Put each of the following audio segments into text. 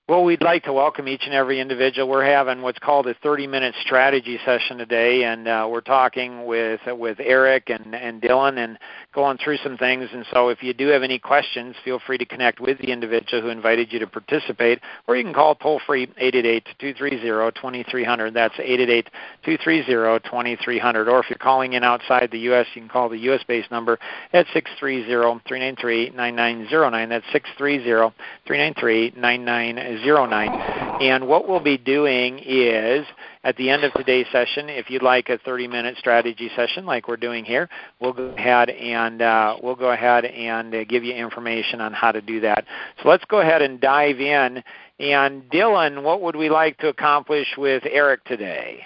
Well, we'd like to welcome each and every individual. We're having what's called a 30-minute strategy session today, and we're talking with Eric and Dylan and going through some things. And so if you do have any questions, feel free to connect with the individual who invited you to participate, or you can call toll-free 888-230-2300. That's 888-230-2300. Or if you're calling in outside the U.S., you can call the U.S.-based number at 630-393-9909. That's 630-393-9909. And what we'll be doing is, at the end of today's session, if you'd like a 30-minute strategy session like we're doing here, we'll go ahead and give you information on how to do that. So let's go ahead and dive in. And Dylan, what would we like to accomplish with Eric today?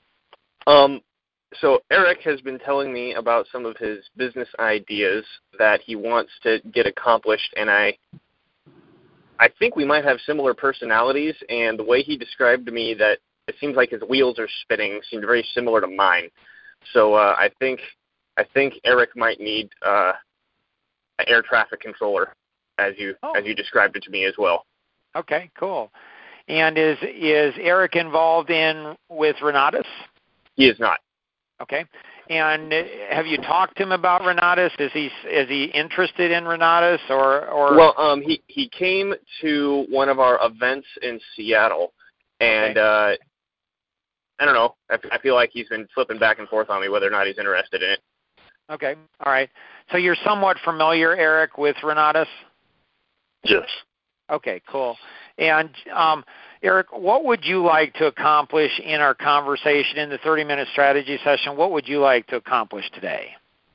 So Eric has been telling me about some of his business ideas that he wants to get accomplished, and I think we might have similar personalities, and the way he described to me that it seems like his wheels are spinning seemed very similar to mine. So I think Eric might need an air traffic controller, as you described it to me as well. Okay, cool. And is Eric involved with Renatus? He is not. Okay. And have you talked to him about Renatus? Is he interested in Renatus or? Well, he came to one of our events in Seattle, and I don't know. I feel like he's been flipping back and forth on me whether or not he's interested in it. Okay. All right. So you're somewhat familiar, Eric, with Renatus? Yes. Okay. Cool. And Eric, what would you like to accomplish in our conversation in the 30-minute strategy session? What would you like to accomplish today?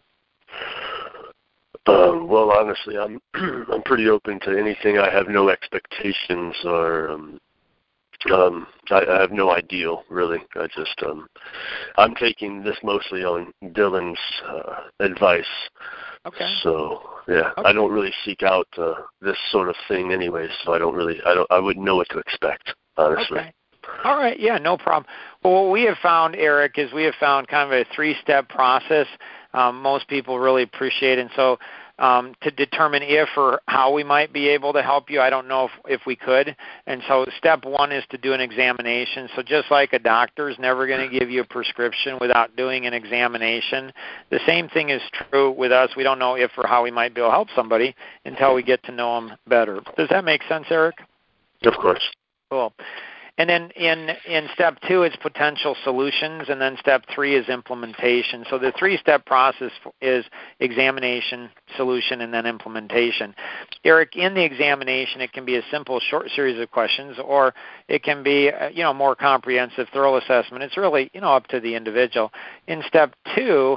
Well, honestly, I'm pretty open to anything. I have no expectations, or I have no ideal really. I'm taking this mostly on Dylan's advice. Okay. So yeah, okay. I don't really seek out this sort of thing anyway, so I wouldn't know what to expect, honestly. Okay. All right. Yeah, no problem. Well, what we have found, Eric, is we have found kind of a 3-step process most people really appreciate. And so to determine if or how we might be able to help you, I don't know if we could. And so step 1 is to do an examination. So just like a doctor is never going to give you a prescription without doing an examination, the same thing is true with us. We don't know if or how we might be able to help somebody until we get to know them better. Does that make sense, Eric? Of course. Cool. And then in step 2, it's potential solutions, and then step 3 is implementation. So the 3-step process is examination, solution, and then implementation. Eric, in the examination, it can be a simple, short series of questions, or it can be more comprehensive, thorough assessment. It's really up to the individual. In step 2,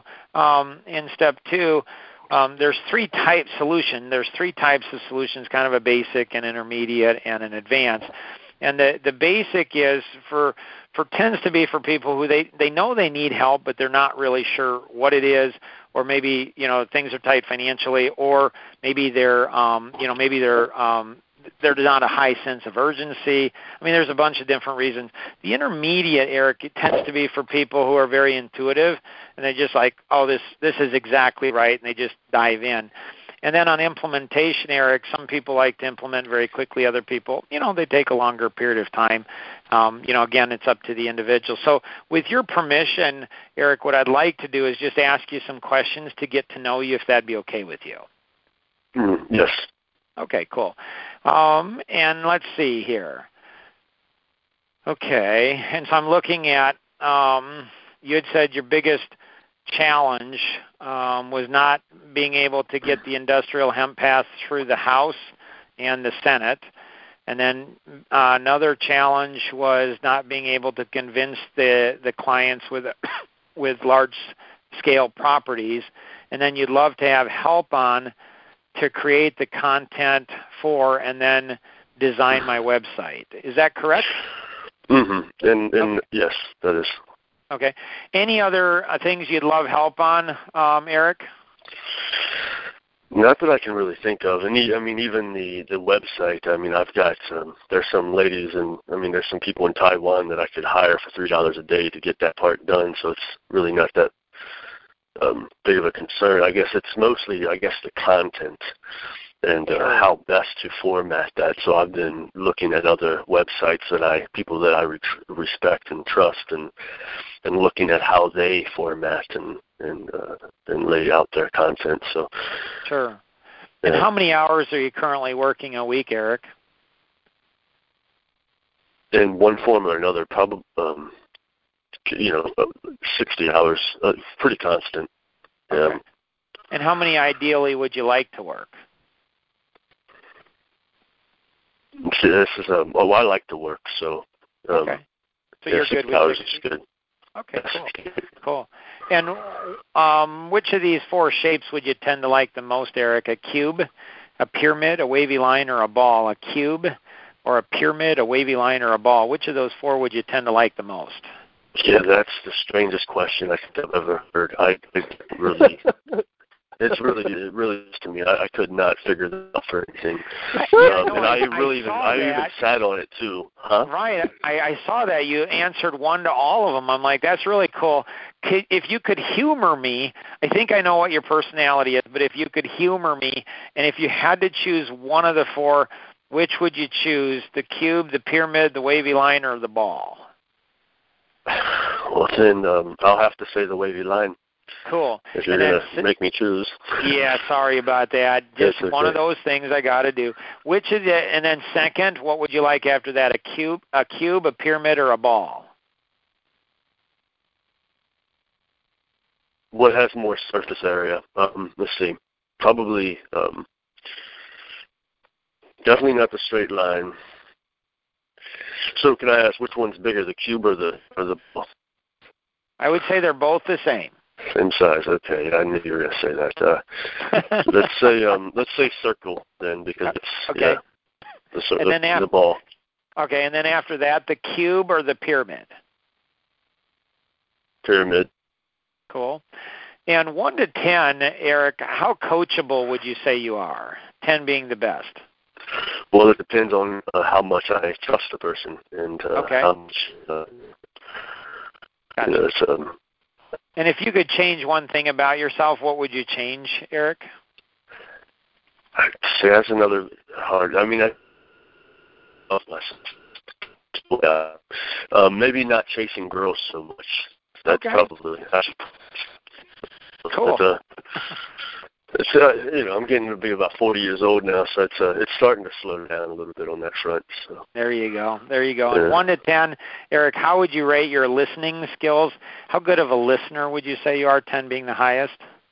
there's 3 types solution. There's 3 types of solutions, kind of a basic, an intermediate, and an advanced. And the basic is tends to be for people who they know they need help, but they're not really sure what it is, or maybe things are tight financially, or maybe they're not a high sense of urgency. I mean, there's a bunch of different reasons. The intermediate, Eric, it tends to be for people who are very intuitive, and they're just like, oh, this is exactly right, and they just dive in. And then on implementation, Eric, some people like to implement very quickly. Other people, they take a longer period of time. Again, it's up to the individual. So with your permission, Eric, what I'd like to do is just ask you some questions to get to know you, if that'd be okay with you. Yes. Okay, cool. And let's see here. Okay, and so I'm looking at, you had said your biggest challenge was not being able to get the industrial hemp pass through the House and the Senate. And then another challenge was not being able to convince the clients with large-scale properties. And then you'd love to have help on to create the content for and then design my website. Is that correct? Mm-hmm. And okay. Yes, that is. Okay. Any other things you'd love help on, Eric? Not that I can really think of. And even the website. I've got there's some ladies and there's some people in Taiwan that I could hire for $3 a day to get that part done. So it's really not that big of a concern. I guess it's mostly the content and how best to format that. So I've been looking at other websites people that I respect and trust, and looking at how they format and lay out their content. So sure. And how many hours are you currently working a week, Eric? In one form or another, probably 60 hours, pretty constant. Okay. And how many ideally would you like to work? See, this is I like to work, so okay. So you're good with 6 hours is good. Okay, cool. And which of these four shapes would you tend to like the most, Eric? A cube, a pyramid, a wavy line, or a ball? A cube, or a pyramid, a wavy line, or a ball? Which of those four would you tend to like the most? Yeah, that's the strangest question I think I've ever heard. It's really to me. I could not figure that out for anything. I even sat on it too. Huh? Right. I saw that you answered one to all of them. I'm like, that's really cool. If you could humor me, I think I know what your personality is, but if you could humor me, and if you had to choose one of the four, which would you choose? The cube, the pyramid, the wavy line, or the ball? Well, then I'll have to say the wavy line. Cool. If you're going to make me choose. Yeah, sorry about that. Just one of those things I got to do. Which is it? And then second, what would you like after that? A cube, a pyramid, or a ball? What has more surface area? Let's see. Probably, definitely not the straight line. So can I ask which one's bigger, the cube or the ball? I would say they're both the same. Same size. Okay, I knew you were going to say that. Let's say circle then, because it's the ball. Okay, and then after that, the cube or the pyramid? Pyramid. Cool. And 1 to 10, Eric, how coachable would you say you are? 10 being the best. Well, it depends on how much I trust the person and how much. Gotcha. And if you could change one thing about yourself, what would you change, Eric? See, that's another hard. I mean, I love myself. Maybe not chasing girls so much. That's probably. Cool. I'm getting to be about 40 years old now, so it's starting to slow down a little bit on that front. So. There you go. Yeah. And 1 to 10, Eric, how would you rate your listening skills? How good of a listener would you say you are, 10 being the highest?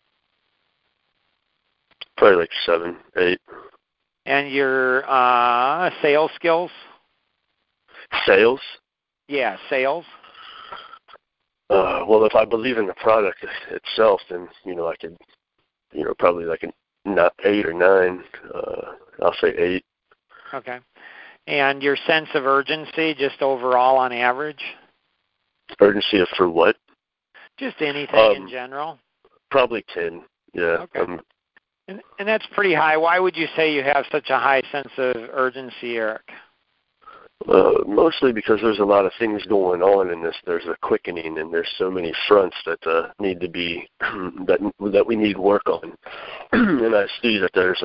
Probably like 7, 8. And your sales skills? Sales? Yeah, sales. Well, if I believe in the product itself, then I could. Probably like an 8 or 9. I'll say 8. Okay. And your sense of urgency, just overall on average? Urgency for what? Just anything in general? Probably 10, yeah. Okay. And that's pretty high. Why would you say you have such a high sense of urgency, Eric? Mostly because there's a lot of things going on in this. There's a quickening, and there's so many fronts that need to be that we need work on. And I see that there's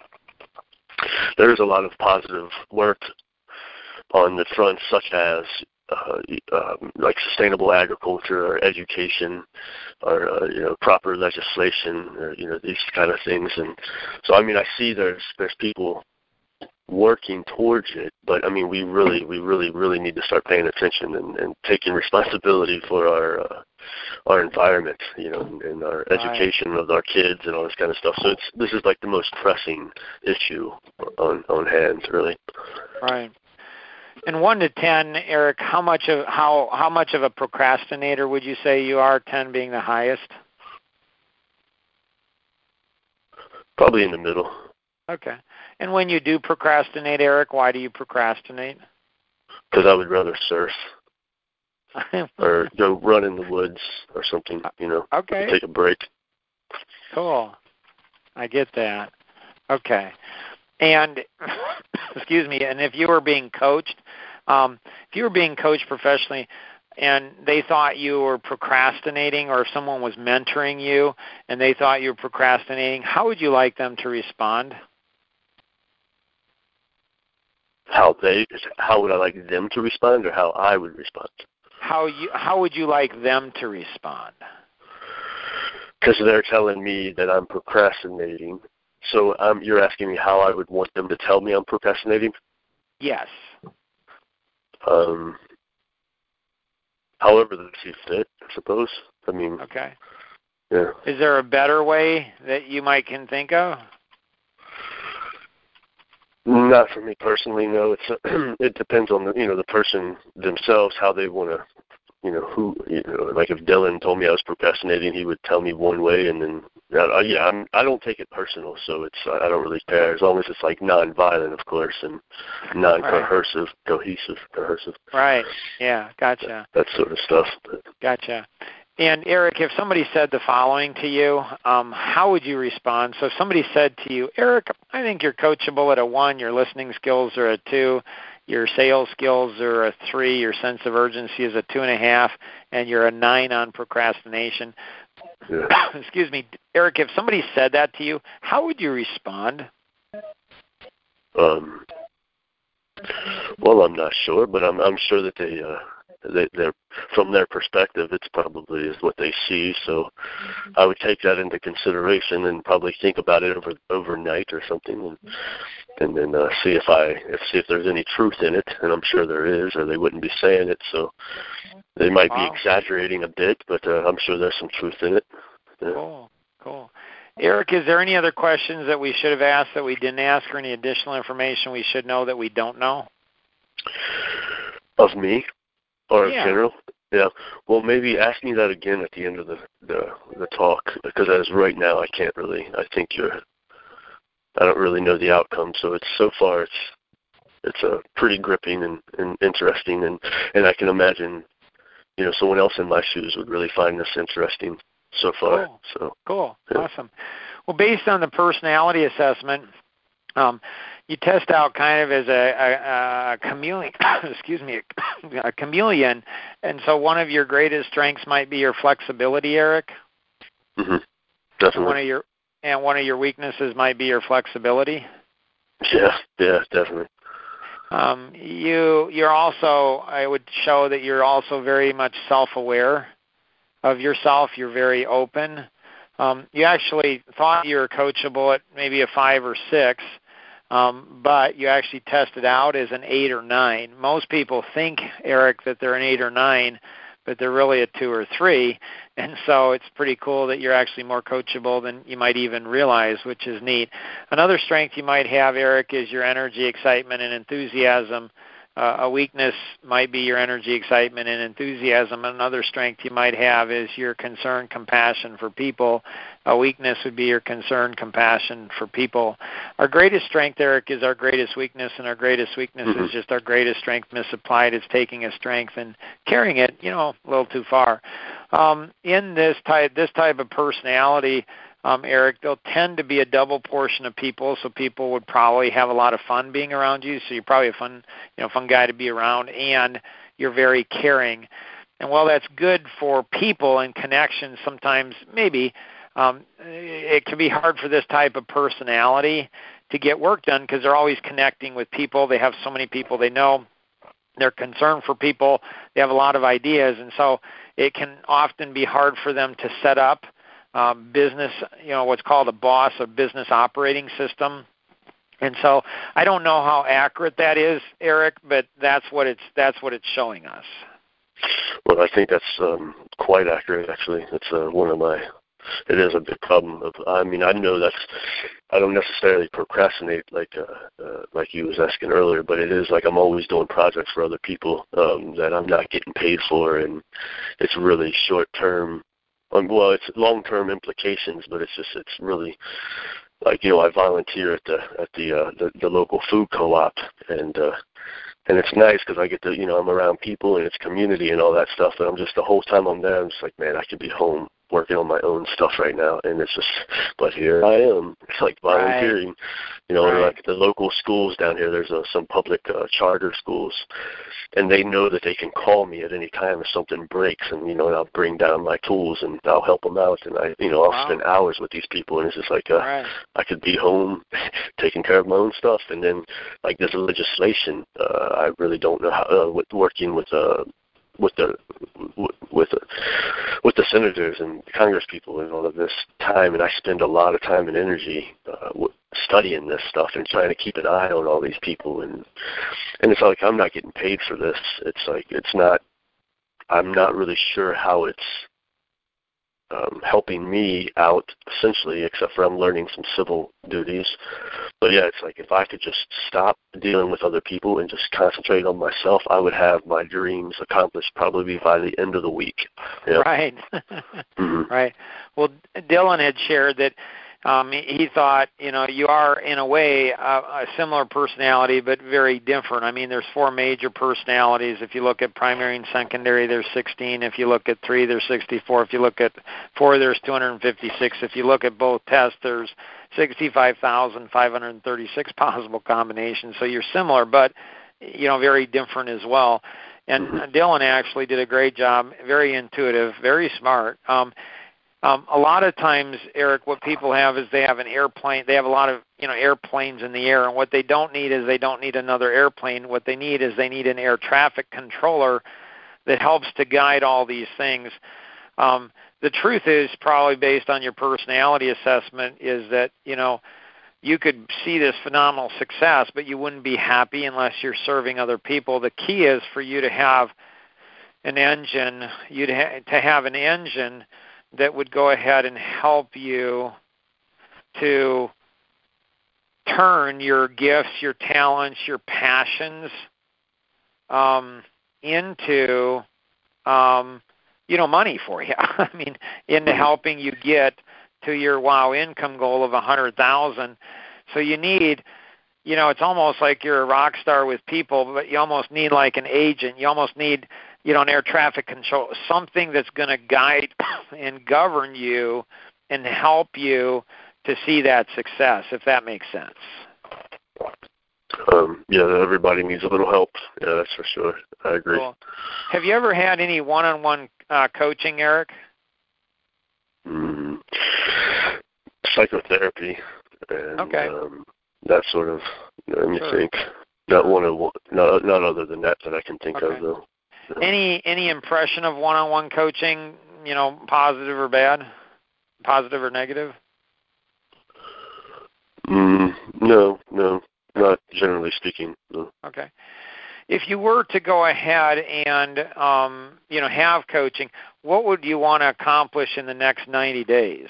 a lot of positive work on the fronts, such as like sustainable agriculture or education or proper legislation or these kind of things. And so I mean I see there's people working towards it, but I mean we really need to start paying attention and taking responsibility for our environment, and our education of our kids and all this kind of stuff. So this is like the most pressing issue on hand, really. Right. And 1 to 10, Eric, how much of a procrastinator would you say you are? 10 being the highest. Probably in the middle. Okay. And when you do procrastinate, Eric, why do you procrastinate? Because I would rather surf or go run in the woods or something, Okay. Take a break. Cool. I get that. Okay. And, excuse me, and if you were being coached professionally and they thought you were procrastinating, or if someone was mentoring you and they thought you were procrastinating, how would you like them to respond? How would I like them to respond, or how I would respond? How would you like them to respond? Because they're telling me that I'm procrastinating. So you're asking me how I would want them to tell me I'm procrastinating? Yes. However they see fit, I suppose. I mean. Okay. Yeah. Is there a better way that you can think of? Not for me personally, no. It's it depends on the person themselves, how they want to, like if Dylan told me I was procrastinating, he would tell me one way, and then I don't take it personal, so I don't really care as long as it's like non-violent, of course, and non-coercive, coercive. Right. Yeah. Gotcha. That sort of stuff. Gotcha. And Eric, if somebody said the following to you, how would you respond? So if somebody said to you, Eric, I think you're coachable at a 1, your listening skills are a 2, your sales skills are a 3, your sense of urgency is a 2.5, and you're a 9 on procrastination. Yeah. Excuse me, Eric, if somebody said that to you, how would you respond? Well, I'm not sure, but I'm sure that they're from their perspective, it's probably is what they see. So I would take that into consideration and probably think about it overnight or something, and then see if there's any truth in it. And I'm sure there is, or they wouldn't be saying it. So they might be exaggerating a bit, but I'm sure there's some truth in it. Yeah. Cool. Eric, is there any other questions that we should have asked that we didn't ask, or any additional information we should know that we don't know? Of me? Or in Yeah. general? Yeah. Well, maybe ask me that again at the end of the talk, because as right now I can't really. I don't really know the outcome. So so far it's pretty gripping and interesting, and I can imagine someone else in my shoes would really find this interesting so far. Cool. Yeah. Awesome. Well, based on the personality assessment, you test out kind of as a chameleon, a chameleon, and so one of your greatest strengths might be your flexibility, Eric. Mm-hmm. Definitely. And one of your weaknesses might be your flexibility. Yeah, definitely. You're also, I would show that you're also very much self-aware of yourself. You're very open. You actually thought you were coachable at maybe a 5 or 6. But you actually tested out as an 8 or 9. Most people think, Eric, that they're an 8 or 9, but they're really a 2 or 3. And so it's pretty cool that you're actually more coachable than you might even realize, which is neat. Another strength you might have, Eric, is your energy, excitement, and enthusiasm. A weakness might be your energy, excitement, and enthusiasm. Another strength you might have is your concern, compassion for people. A weakness would be your concern, compassion for people. Our greatest strength, Eric, is our greatest weakness, and our greatest weakness is just our greatest strength misapplied. It's taking a strength and carrying it, a little too far. In this type of personality, Eric, they'll tend to be a double portion of people, so people would probably have a lot of fun being around you. So you're probably a fun guy to be around, and you're very caring. And while that's good for people and connections, sometimes maybe it can be hard for this type of personality to get work done because they're always connecting with people. They have so many people they know. They're concerned for people. They have a lot of ideas, and so it can often be hard for them to set up business, what's called a BOSS, a business operating system. And so I don't know how accurate that is, Eric, but that's what it's showing us. Well, I think that's quite accurate, actually. It's it is a big problem. I know I don't necessarily procrastinate like you was asking earlier, but it is like I'm always doing projects for other people that I'm not getting paid for, and it's really short-term. Well, it's long-term implications, but it's really like I volunteer at the local food co-op, and it's nice because I get to I'm around people and it's community and all that stuff. But I'm just the whole time I'm there, I'm just like, man, I could be home working on my own stuff right now, and it's just, but here I am. It's like volunteering, like the local schools down here. There's some public charter schools, and they know that they can call me at any time if something breaks, and I'll bring down my tools and I'll help them out, and I'll spend hours with these people, and it's just like I could be home taking care of my own stuff, and then like there's legislation. I really don't know how working with the senators and Congress people and all of this time, and I spend a lot of time and energy studying this stuff and trying to keep an eye on all these people, and it's like I'm not getting paid for this. It's like I'm not really sure how it's helping me out, essentially, except for I'm learning some civil duties. But yeah, it's like if I could just stop dealing with other people and just concentrate on myself, I would have my dreams accomplished probably by the end of the week. Yeah. Right. Mm-hmm. Right. Well, Dylan had shared that he thought, you are in a way a similar personality, but very different. I mean, there's 4 major personalities. If you look at primary and secondary, there's 16. If you look at 3, there's 64. If you look at 4, there's 256. If you look at both tests, there's 65,536 possible combinations. So you're similar, but very different as well. And Dylan actually did a great job, very intuitive, very smart. A lot of times, Eric, what people have is they have an airplane. They have a lot of airplanes in the air, and what they don't need is they don't need another airplane. What they need is they need an air traffic controller that helps to guide all these things. The truth is, probably based on your personality assessment, is that you could see this phenomenal success, but you wouldn't be happy unless you're serving other people. The key is for you to have an engine. To have an engine that would go ahead and help you to turn your gifts, your talents, your passions into, money for you. I mean, into helping you get to your WOW income goal of 100,000. So you need, it's almost like you're a rock star with people, but you almost need like an agent. You almost need an air traffic control, something that's going to guide and govern you and help you to see that success, if that makes sense. Everybody needs a little help. Yeah, that's for sure. I agree. Cool. Have you ever had any one-on-one coaching, Eric? Psychotherapy and that sort of, let me think. Not other than that I can think of, though. Any impression of one-on-one coaching, positive or bad, positive or negative? No, not generally speaking. No. Okay. If you were to go ahead and have coaching, what would you want to accomplish in the next 90 days?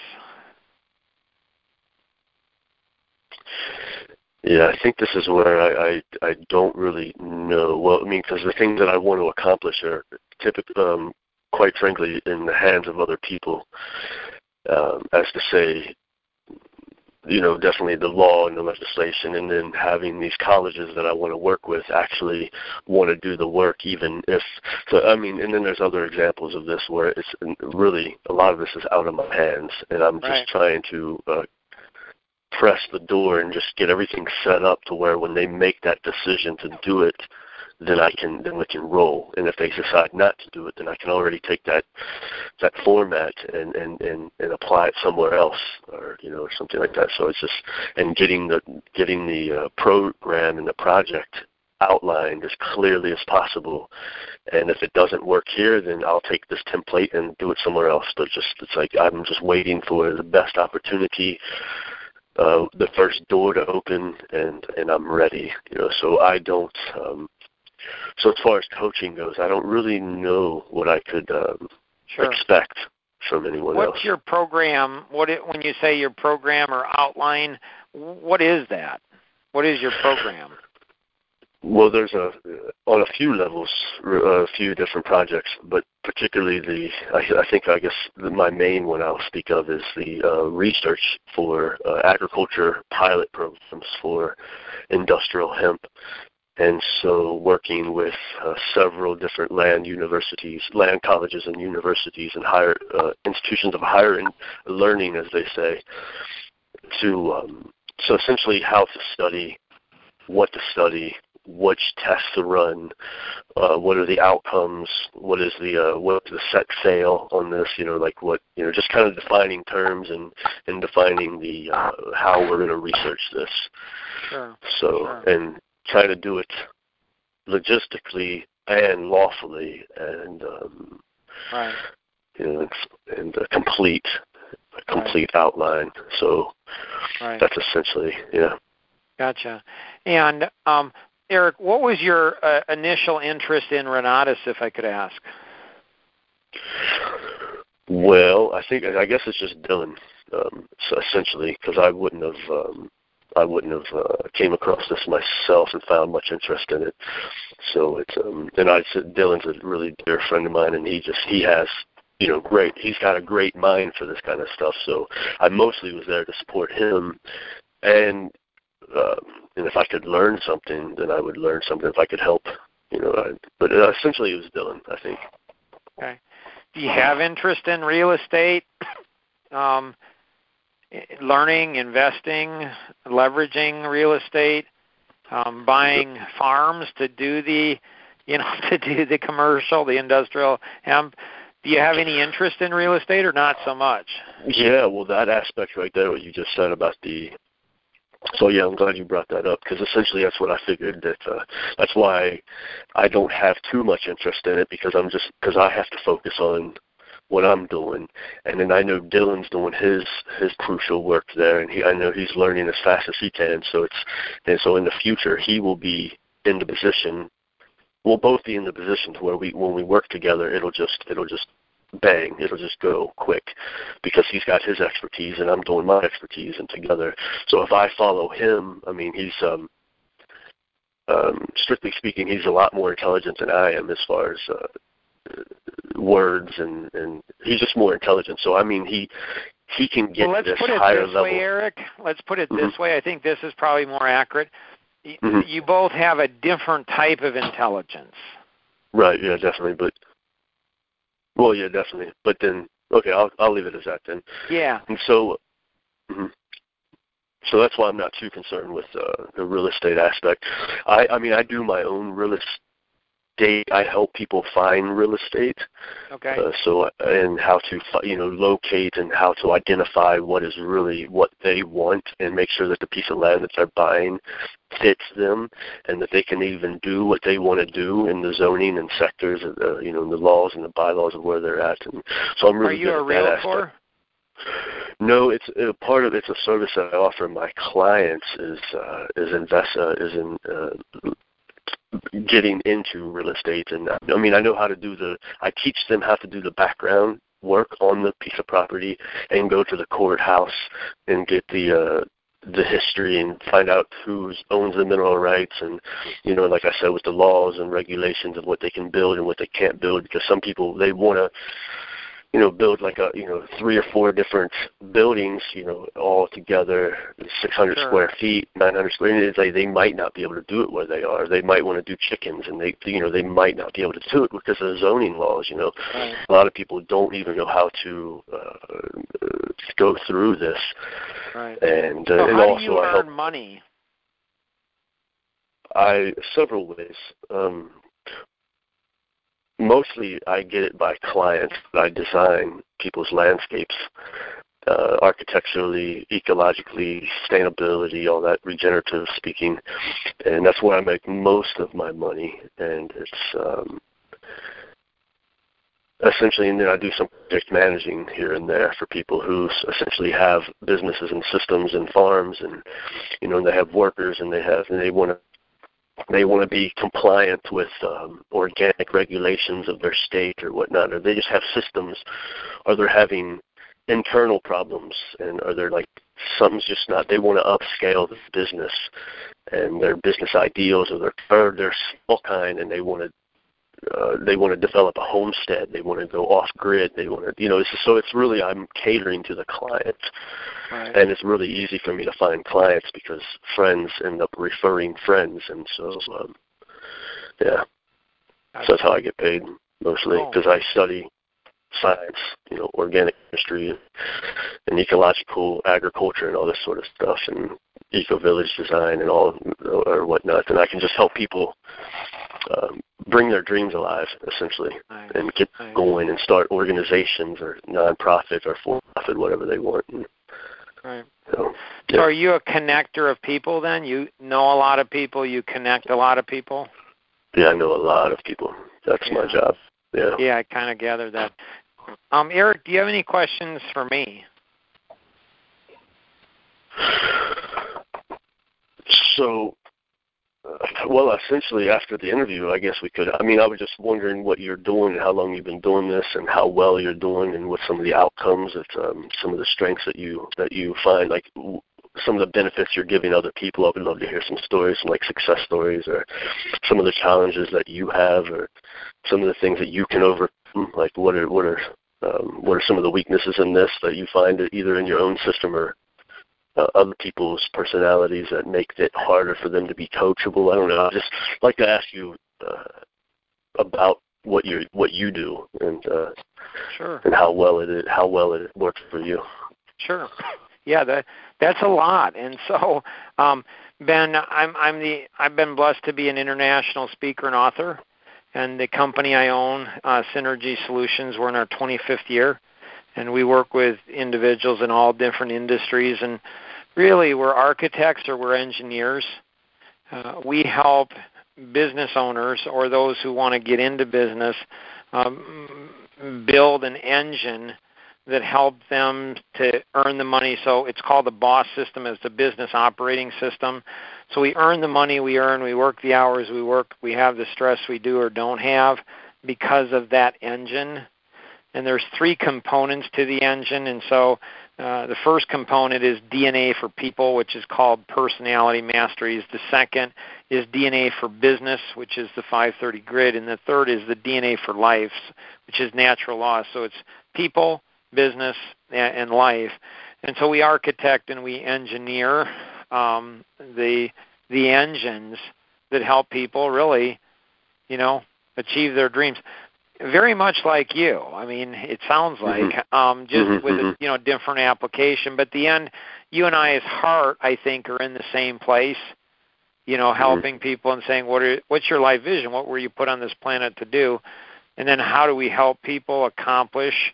Yeah, I think this is where I don't really know. Well, I mean, because the things that I want to accomplish are typically, quite frankly, in the hands of other people. As to say, definitely the law and the legislation, and then having these colleges that I want to work with actually want to do the work, even if. So I mean, and then there's other examples of this where it's really a lot of this is out of my hands, and I'm just trying to press the door and just get everything set up to where when they make that decision to do it, then we can roll. And if they decide not to do it, then I can already take that format and apply it somewhere else, or or something like that. So it's just getting the program and the project outlined as clearly as possible. And if it doesn't work here, then I'll take this template and do it somewhere else. But it's like I'm just waiting for the best opportunity, the first door to open, and I'm ready. So I don't. So as far as coaching goes, I don't really know what I could expect from anyone else. What's your program? When you say your program or outline, what is that? What is your program? Well, there's on a few levels, a few different projects, but particularly I guess my main one I'll speak of is the research for agriculture pilot programs for industrial hemp. And so working with several different land colleges and universities and higher institutions of higher learning, as they say, so essentially how to study, what to study, which tests to run, what are the outcomes, what is the set sail on this, just kind of defining terms and defining the how we're going to research this. Sure. So, and try to do it logistically and lawfully, and right. And a complete outline. So that's essentially, Gotcha. And Eric, what was your initial interest in Renatus, if I could ask? Well, I guess it's just Dylan, so essentially, because I wouldn't have came across this myself and found much interest in it. So it's and I said Dylan's a really dear friend of mine, and he has he's got a great mind for this kind of stuff. So I mostly was there to support him, and if I could learn something, then I would learn something. If I could help, but essentially it was Dylan, I think. Okay. Do you have interest in real estate? Learning, investing, leveraging real estate, buying farms to do the commercial, the industrial hemp. Do you have any interest in real estate or not so much? Yeah, well, that aspect right there, what you just said about so yeah, I'm glad you brought that up, because essentially that's what I figured, that's why I don't have too much interest in it, because I have to focus on what I'm doing, and then I know Dylan's doing his crucial work there, and I know he's learning as fast as he can. So so in the future he will be in the position. We'll both be in the position to where when we work together, it'll just bang, it'll just go quick, because he's got his expertise and I'm doing my expertise, and together. So if I follow him, I mean, he's strictly speaking, he's a lot more intelligent than I am as far as words, and he's just more intelligent. So I mean, he can get this higher level. Let's put it this way, Eric. Let's put it this way. I think this is probably more accurate. You both have a different type of intelligence. Right. Yeah. Definitely. Definitely. But then, okay, I'll leave it as that then. Yeah. And so, so that's why I'm not too concerned with the real estate aspect. I mean, I do my own real estate. I help people find real estate. Okay. And how to locate and how to identify what is really what they want, and make sure that the piece of land that they're buying fits them, and that they can even do what they want to do in the zoning and sectors, in the laws and the bylaws of where they're at. And so I'm really good at that aspect. Are you a realtor? No, it's a service that I offer my clients is getting into real estate. And I mean, I know how to I teach them how to do the background work on the piece of property, and go to the courthouse and get the history and find out who owns the mineral rights, and like I said, with the laws and regulations of what they can build and what they can't build, because some people, they want to build like 3 or 4 different buildings, all together, 600 Sure. square feet, 900 square feet. It's like they might not be able to do it where they are. They might want to do chickens, and they might not be able to do it because of the zoning laws. Right. A lot of people don't even know how to go through this. Right. And so and how also do you I help earn money? several ways. Mostly I get it by clients. I design people's landscapes, architecturally, ecologically, sustainability, all that, regenerative speaking, and that's where I make most of my money. And it's essentially, and then I do some project managing here and there for people who essentially have businesses and systems and farms, and and they have workers, and they want to be compliant with organic regulations of their state or whatnot, or they just have systems, or they're having internal problems, or they're like, something's just not, they want to upscale the business and their business ideals, or their small kind, and they want to develop a homestead, they want to go off grid, they want to, so it's really, I'm catering to the client. Right. And it's really easy for me to find clients because friends end up referring friends, and so Yeah. So that's how I get paid mostly, because I study science, organic chemistry and ecological agriculture and all this sort of stuff, and eco-village design and all or whatnot. And I can just help people bring their dreams alive, essentially, and get going and start organizations or nonprofit or for-profit, whatever they want. Right. So are you a connector of people then? You know a lot of people, you connect a lot of people? Yeah, I know a lot of people. That's my job. Yeah. Yeah, I kind of gathered that. Eric, do you have any questions for me? So, well, essentially after the interview, I guess we could. I was just wondering what you're doing and how long you've been doing this and how well you're doing and what some of the outcomes, some of the strengths that you find, like some of the benefits you're giving other people. I would love to hear some stories, some like success stories, or some of the challenges that you have, or some of the things that you can overcome. Like what are some of the weaknesses in this that you find either in your own system or other people's personalities that make it harder for them to be coachable? I don't know. I'd just like to ask you about what you do and sure, and how well it works for you. Sure. Yeah, that's a lot. And so, Ben, I've been blessed to be an international speaker and author, and the company I own, Synergy Solutions, we're in our 25th year, and we work with individuals in all different industries, and really we're architects or we're engineers. We help business owners or those who want to get into business build an engine that help them to earn the money. So it's called the BOSS system. It's the business operating system. So we earn the money we earn, we work the hours we work, we have the stress we do or don't have because of that engine. And there's 3 components to the engine. And so the first component is DNA for people, which is called personality masteries. The second is DNA for business, which is the 530 grid. And the third is the DNA for life, which is natural laws. So it's people, business, and life. And so we architect and we engineer the engines that help people really, achieve their dreams. Very much like you. It sounds like just with a different application. But the end, you and I's heart, I think, are in the same place. Helping people and saying, what's your life vision? What were you put on this planet to do? And then how do we help people accomplish?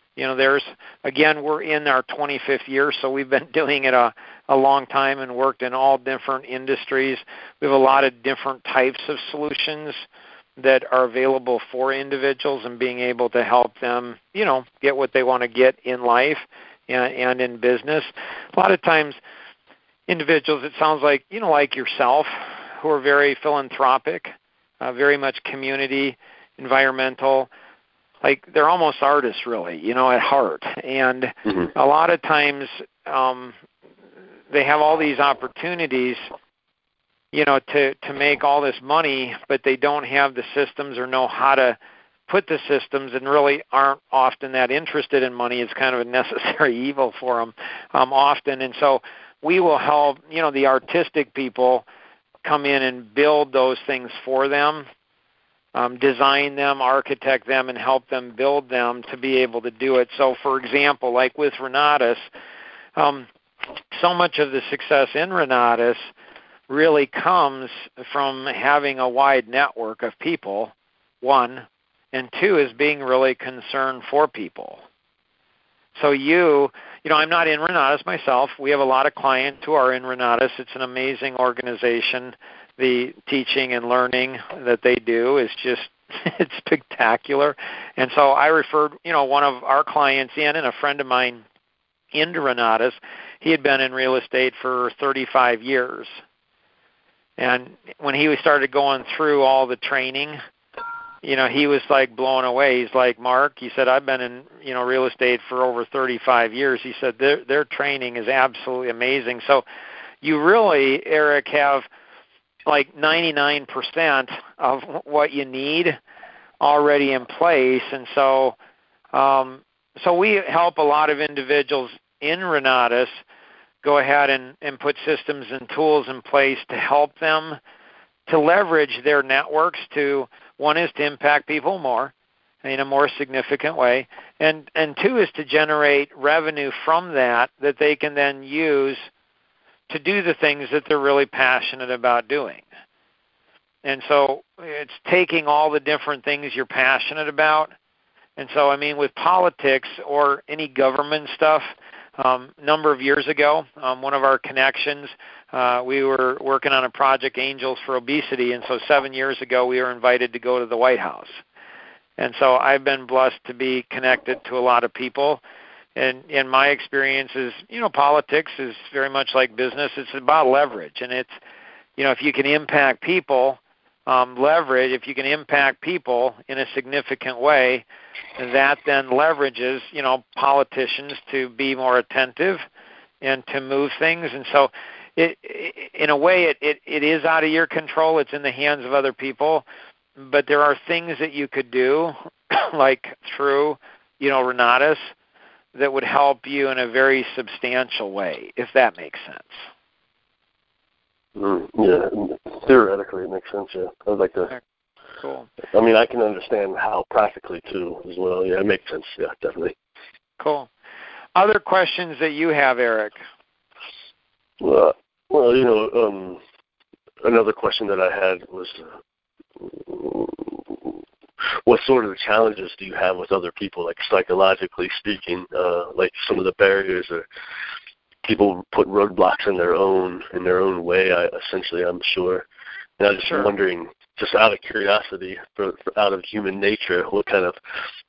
We're in our 25th year, so we've been doing it a long time and worked in all different industries. We have a lot of different types of solutions that are available for individuals and being able to help them, get what they want to get in life and in business. A lot of times individuals, it sounds like, like yourself, who are very philanthropic, very much community, environmental, like they're almost artists really, at heart. And a lot of times they have all these opportunities, to make all this money, but they don't have the systems or know how to put the systems and really aren't often that interested in money. It's kind of a necessary evil for them often. And so we will help, the artistic people come in and build those things for them, design them, architect them, and help them build them to be able to do it. So, for example, like with Renatus, so much of the success in Renatus really comes from having a wide network of people, 1, and 2 is being really concerned for people. So I'm not in Renatus myself. We have a lot of clients who are in Renatus. It's an amazing organization. The teaching and learning that they do is just, it's spectacular. And so I referred, one of our clients in and a friend of mine into Renatus. He had been in real estate for 35 years. And when he started going through all the training, he was like blown away. He's like, Mark, he said, I've been in, real estate for over 35 years. He said, their training is absolutely amazing. So you really, Eric, have like 99% of what you need already in place. And so we help a lot of individuals in Renatus go ahead and put systems and tools in place to help them to leverage their networks to, one is to impact people more in a more significant way, and two is to generate revenue from that they can then use to do the things that they're really passionate about doing. And so it's taking all the different things you're passionate about. And so, I mean, with politics or any government stuff, a number of years ago, one of our connections, we were working on a project, Angels for Obesity, and so 7 years ago we were invited to go to the White House. And so I've been blessed to be connected to a lot of people. And in my experience is, politics is very much like business. It's about leverage. And it's, if you can impact people, leverage, if you can impact people in a significant way, that then leverages, politicians to be more attentive and to move things. And so in a way, it is out of your control. It's in the hands of other people. But there are things that you could do, like through, Renatus, that would help you in a very substantial way, if that makes sense. Yeah, theoretically it makes sense, yeah. I would like to. Cool. I mean, I can understand how practically, too, as well. Yeah, it makes sense, yeah, definitely. Cool. Other questions that you have, Eric? Well, another question that I had was, what sort of challenges do you have with other people, like psychologically speaking, like some of the barriers or people put roadblocks in their own way, essentially, I'm sure. And I'm just wondering, just out of curiosity, out of human nature, what kind of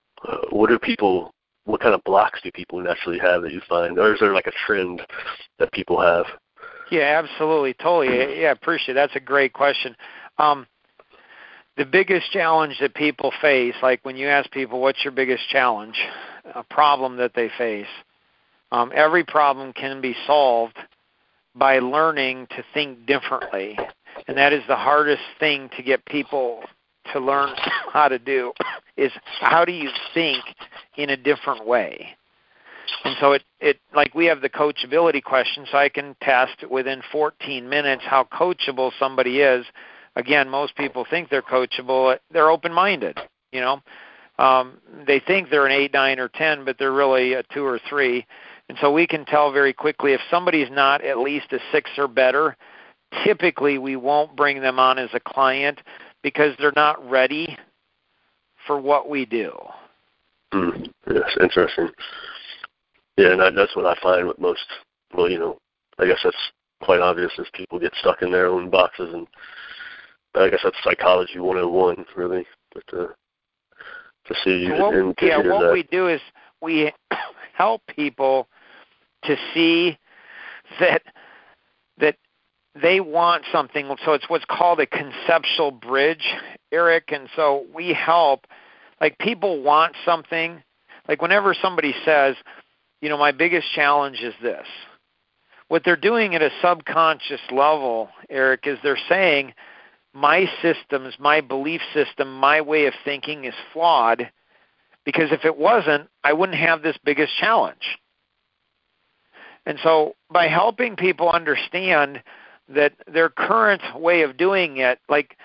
blocks do people naturally have that you find? Or is there like a trend that people have? Yeah, absolutely. Totally. Yeah, appreciate it. That's a great question. The biggest challenge that people face, like when you ask people, what's your biggest challenge, a problem that they face, every problem can be solved by learning to think differently. And that is the hardest thing to get people to learn how to do, is how do you think in a different way? And so it like we have the coachability question, so I can test within 14 minutes how coachable somebody is. Again, most people think they're coachable. They're open-minded, They think they're an 8, 9, or 10, but they're really a 2 or 3. And so we can tell very quickly if somebody's not at least a 6 or better, typically we won't bring them on as a client because they're not ready for what we do. Yes, interesting. Yeah, and that's what I find with most, I guess that's quite obvious, is people get stuck in their own boxes, and I guess that's psychology 101, really, but to see and to hear what that. we do is we help people to see that they want something. So it's what's called a conceptual bridge, Eric. And so we help, like people want something. Like whenever somebody says, my biggest challenge is this, what they're doing at a subconscious level, Eric, is they're saying, my systems, my belief system, my way of thinking is flawed, because if it wasn't, I wouldn't have this biggest challenge. And so by helping people understand that their current way of doing it,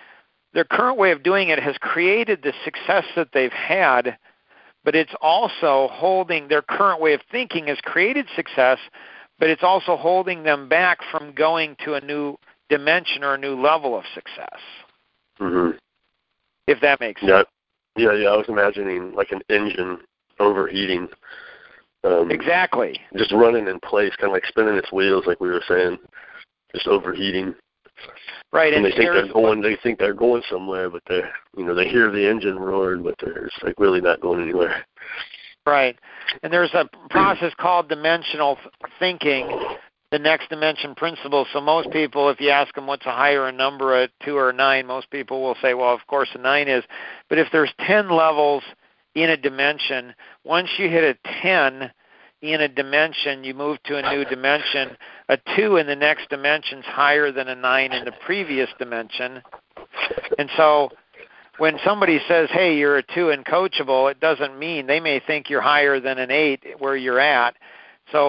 has created the success that they've had, but it's also holding, their current way of thinking has created success, but it's also holding them back from going to a new dimension or a new level of success. Mm-hmm. If that makes sense. Yeah. I was imagining like an engine overheating. Exactly. Just running in place, kind of like spinning its wheels, like we were saying, just overheating. Right. And they think they're going somewhere, but they hear the engine roaring, but they're just like really not going anywhere. Right. And there's a process called dimensional thinking, the next dimension principle. So most people, if you ask them what's a higher number, a 2 or a 9, most people will say, well, of course a 9 is. But if there's 10 levels in a dimension, once you hit a 10 in a dimension, you move to a new dimension. A 2 in the next dimension is higher than a 9 in the previous dimension. And so when somebody says, hey, you're a 2 and coachable, it doesn't mean, they may think you're higher than an 8 where you're at. So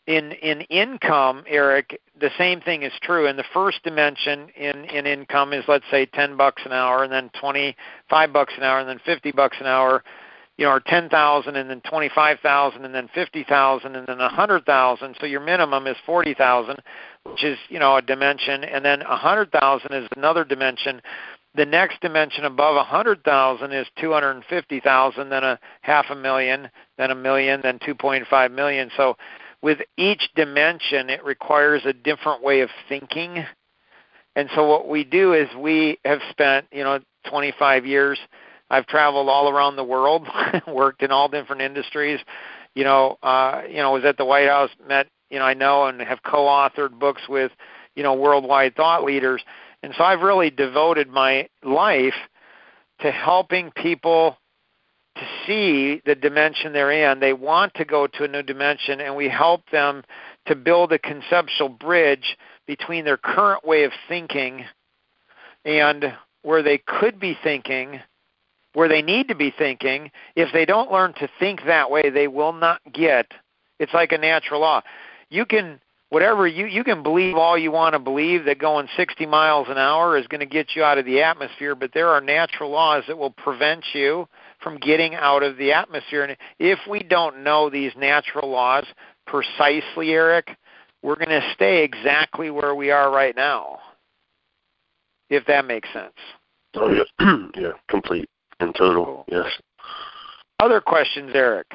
in income, Eric, the same thing is true. And the first dimension in income is, let's say, $10 an hour, and then $25 an hour, and then $50 an hour, or 10,000, and then 25,000, and then 50,000, and then 100,000. So your minimum is 40,000, which is a dimension, and then 100,000 is another dimension. The next dimension above 100,000 is 250,000, then a $500,000, then $1 million, then 2.5 million. So with each dimension, it requires a different way of thinking. And so what we do is we have spent, 25 years. I've traveled all around the world, worked in all different industries. Was at the White House, met, I know, and have co-authored books with, worldwide thought leaders. And so I've really devoted my life to helping people to see the dimension they're in. They want to go to a new dimension, and we help them to build a conceptual bridge between their current way of thinking and where they could be thinking, where they need to be thinking. If they don't learn to think that way, they will not get. It's like a natural law. You can you can believe all you want to believe that going 60 miles an hour is going to get you out of the atmosphere, but there are natural laws that will prevent you from getting out of the atmosphere. And if we don't know these natural laws precisely, Eric, we're going to stay exactly where we are right now, if that makes sense. Oh, yeah. Yeah, complete and total, cool. Yes. Other questions, Eric?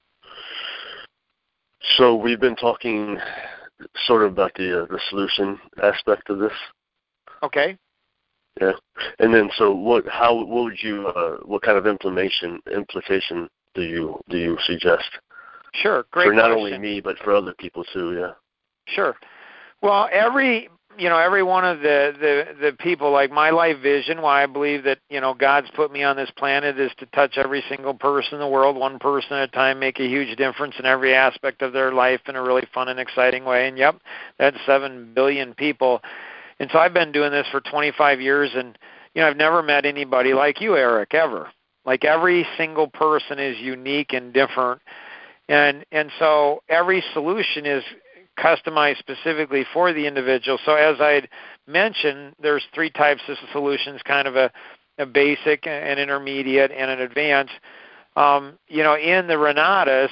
So we've been talking sort of about the solution aspect of this. Okay. Yeah. And then, so what would you, what kind of implication do you suggest? Sure, great for not question. only me, but for other people too, yeah. Sure. Well, every one of the people, like my life vision, why I believe that, God's put me on this planet is to touch every single person in the world, one person at a time, make a huge difference in every aspect of their life in a really fun and exciting way. And yep, that's 7 billion people. And so I've been doing this for 25 years, and, I've never met anybody like you, Eric, ever. Like every single person is unique and different. And so every solution is customized specifically for the individual. So as I'd mentioned, there's 3 types of solutions, kind of a basic, an intermediate, and an advanced. In the Renatus,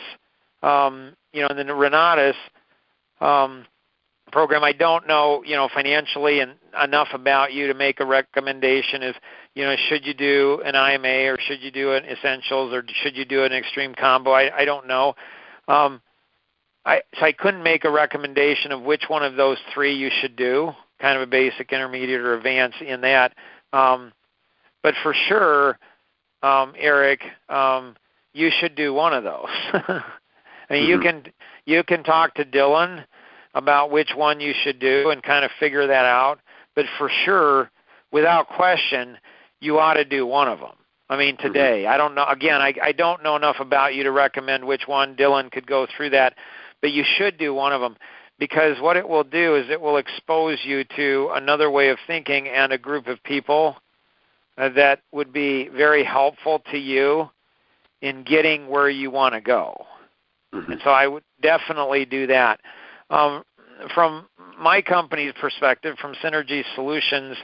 program, I don't know, financially and enough about you to make a recommendation of, should you do an IMA or should you do an Essentials or should you do an Extreme Combo? I don't know. So I couldn't make a recommendation of which one of those 3 you should do, kind of a basic, intermediate, or advanced in that. But for sure, Eric, you should do one of those. I mean, you can talk to Dylan about which one you should do and kind of figure that out. But for sure, without question, you ought to do one of them. I mean, today, I don't know. Again, I don't know enough about you to recommend which one. Dylan could go through that. But you should do one of them, because what it will do is it will expose you to another way of thinking and a group of people that would be very helpful to you in getting where you want to go. And so I would definitely do that. From my company's perspective, from Synergy Solutions,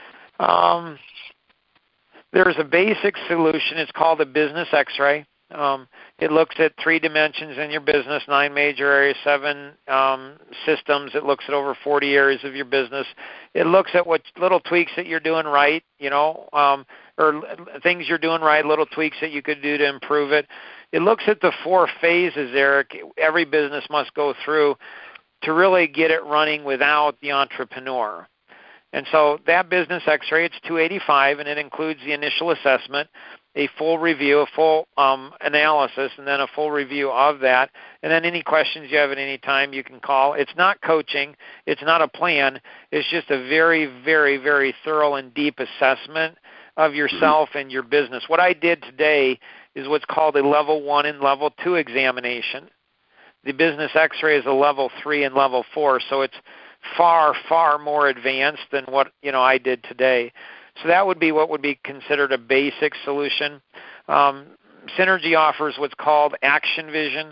there's a basic solution. It's called a business X-ray. It looks at 3 dimensions in your business, 9 major areas, 7 systems. It looks at over 40 areas of your business. It looks at what little tweaks that you're doing right, or things you're doing right, little tweaks that you could do to improve it. It looks at the 4 phases, Eric, every business must go through to really get it running without the entrepreneur. And so that business X-ray, it's $285, and it includes the initial assessment, a full review, a full analysis, and then a full review of that. And then any questions you have at any time, you can call. It's not coaching. It's not a plan. It's just a very, very, very thorough and deep assessment of yourself and your business. What I did today is what's called a level 1 and level 2 examination. The business X-ray is a level 3 and level 4, so it's far, far more advanced than what I did today. So that would be what would be considered a basic solution. Synergy offers what's called Action Vision,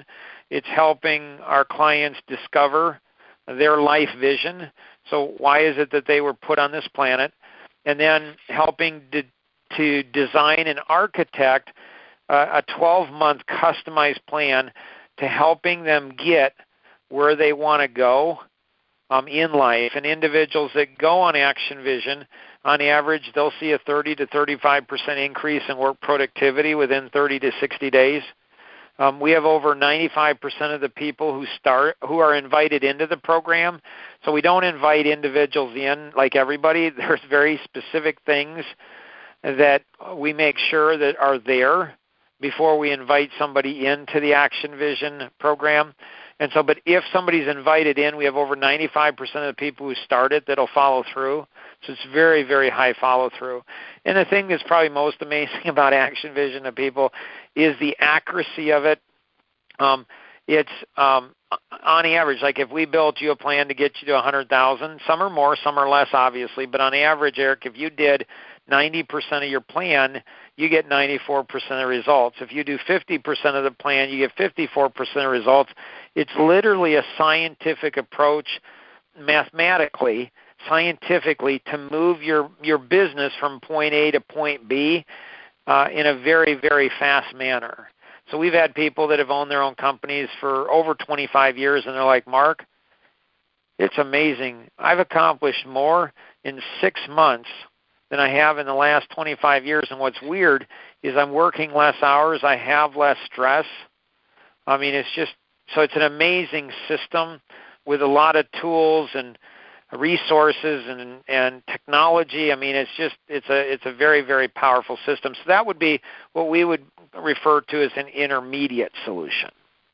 It's helping our clients discover their life vision. So why is it that they were put on this planet? And then helping to design and architect a 12-month customized plan to helping them get where they want to go in life. And individuals that go on Action Vision, on average, they'll see a 30 to 35% increase in work productivity within 30 to 60 days. We have over 95% of the people who are invited into the program. So we don't invite individuals in like everybody. There's very specific things that we make sure that are there before we invite somebody into the Action Vision program. And so, but if somebody's invited in, we have over 95% of the people who start it that'll follow through. So it's very, very high follow through. And the thing that's probably most amazing about Action Vision to people is the accuracy of it. It's on average, like if we built you a plan to get you to 100,000, some are more, some are less, obviously. But on average, Eric, if you did 90% of your plan, you get 94% of results. If you do 50% of the plan, you get 54% of results. It's literally a scientific approach, mathematically, scientifically, to move your business from point A to point B in a very, very fast manner. So we've had people that have owned their own companies for over 25 years, and they're like, Mark, it's amazing. I've accomplished more in 6 months than I have in the last 25 years. And what's weird is I'm working less hours. I have less stress. I mean, it's just, so it's an amazing system with a lot of tools and resources and technology. I mean, it's a very, very powerful system. So that would be what we would refer to as an intermediate solution.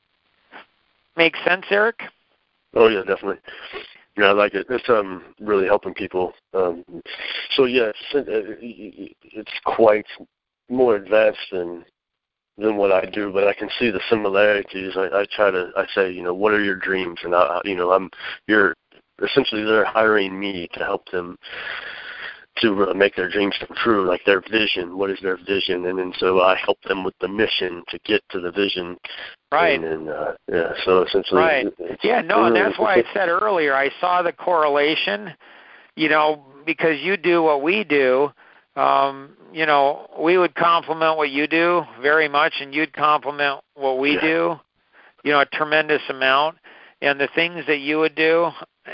Make sense, Eric? Oh yeah, definitely. Yeah, I like it. It's really helping people. So yeah, it's quite more advanced than what I do, but I can see the similarities. I say, what are your dreams? And essentially they're hiring me to help them to make their dreams come true, like their vision. What is their vision? And then so I help them with the mission to get to the vision. Right. And so essentially. Right. And that's why I said earlier, I saw the correlation, because you do what we do. We would compliment what you do very much, and you'd compliment what we do, a tremendous amount. And the things that you would do,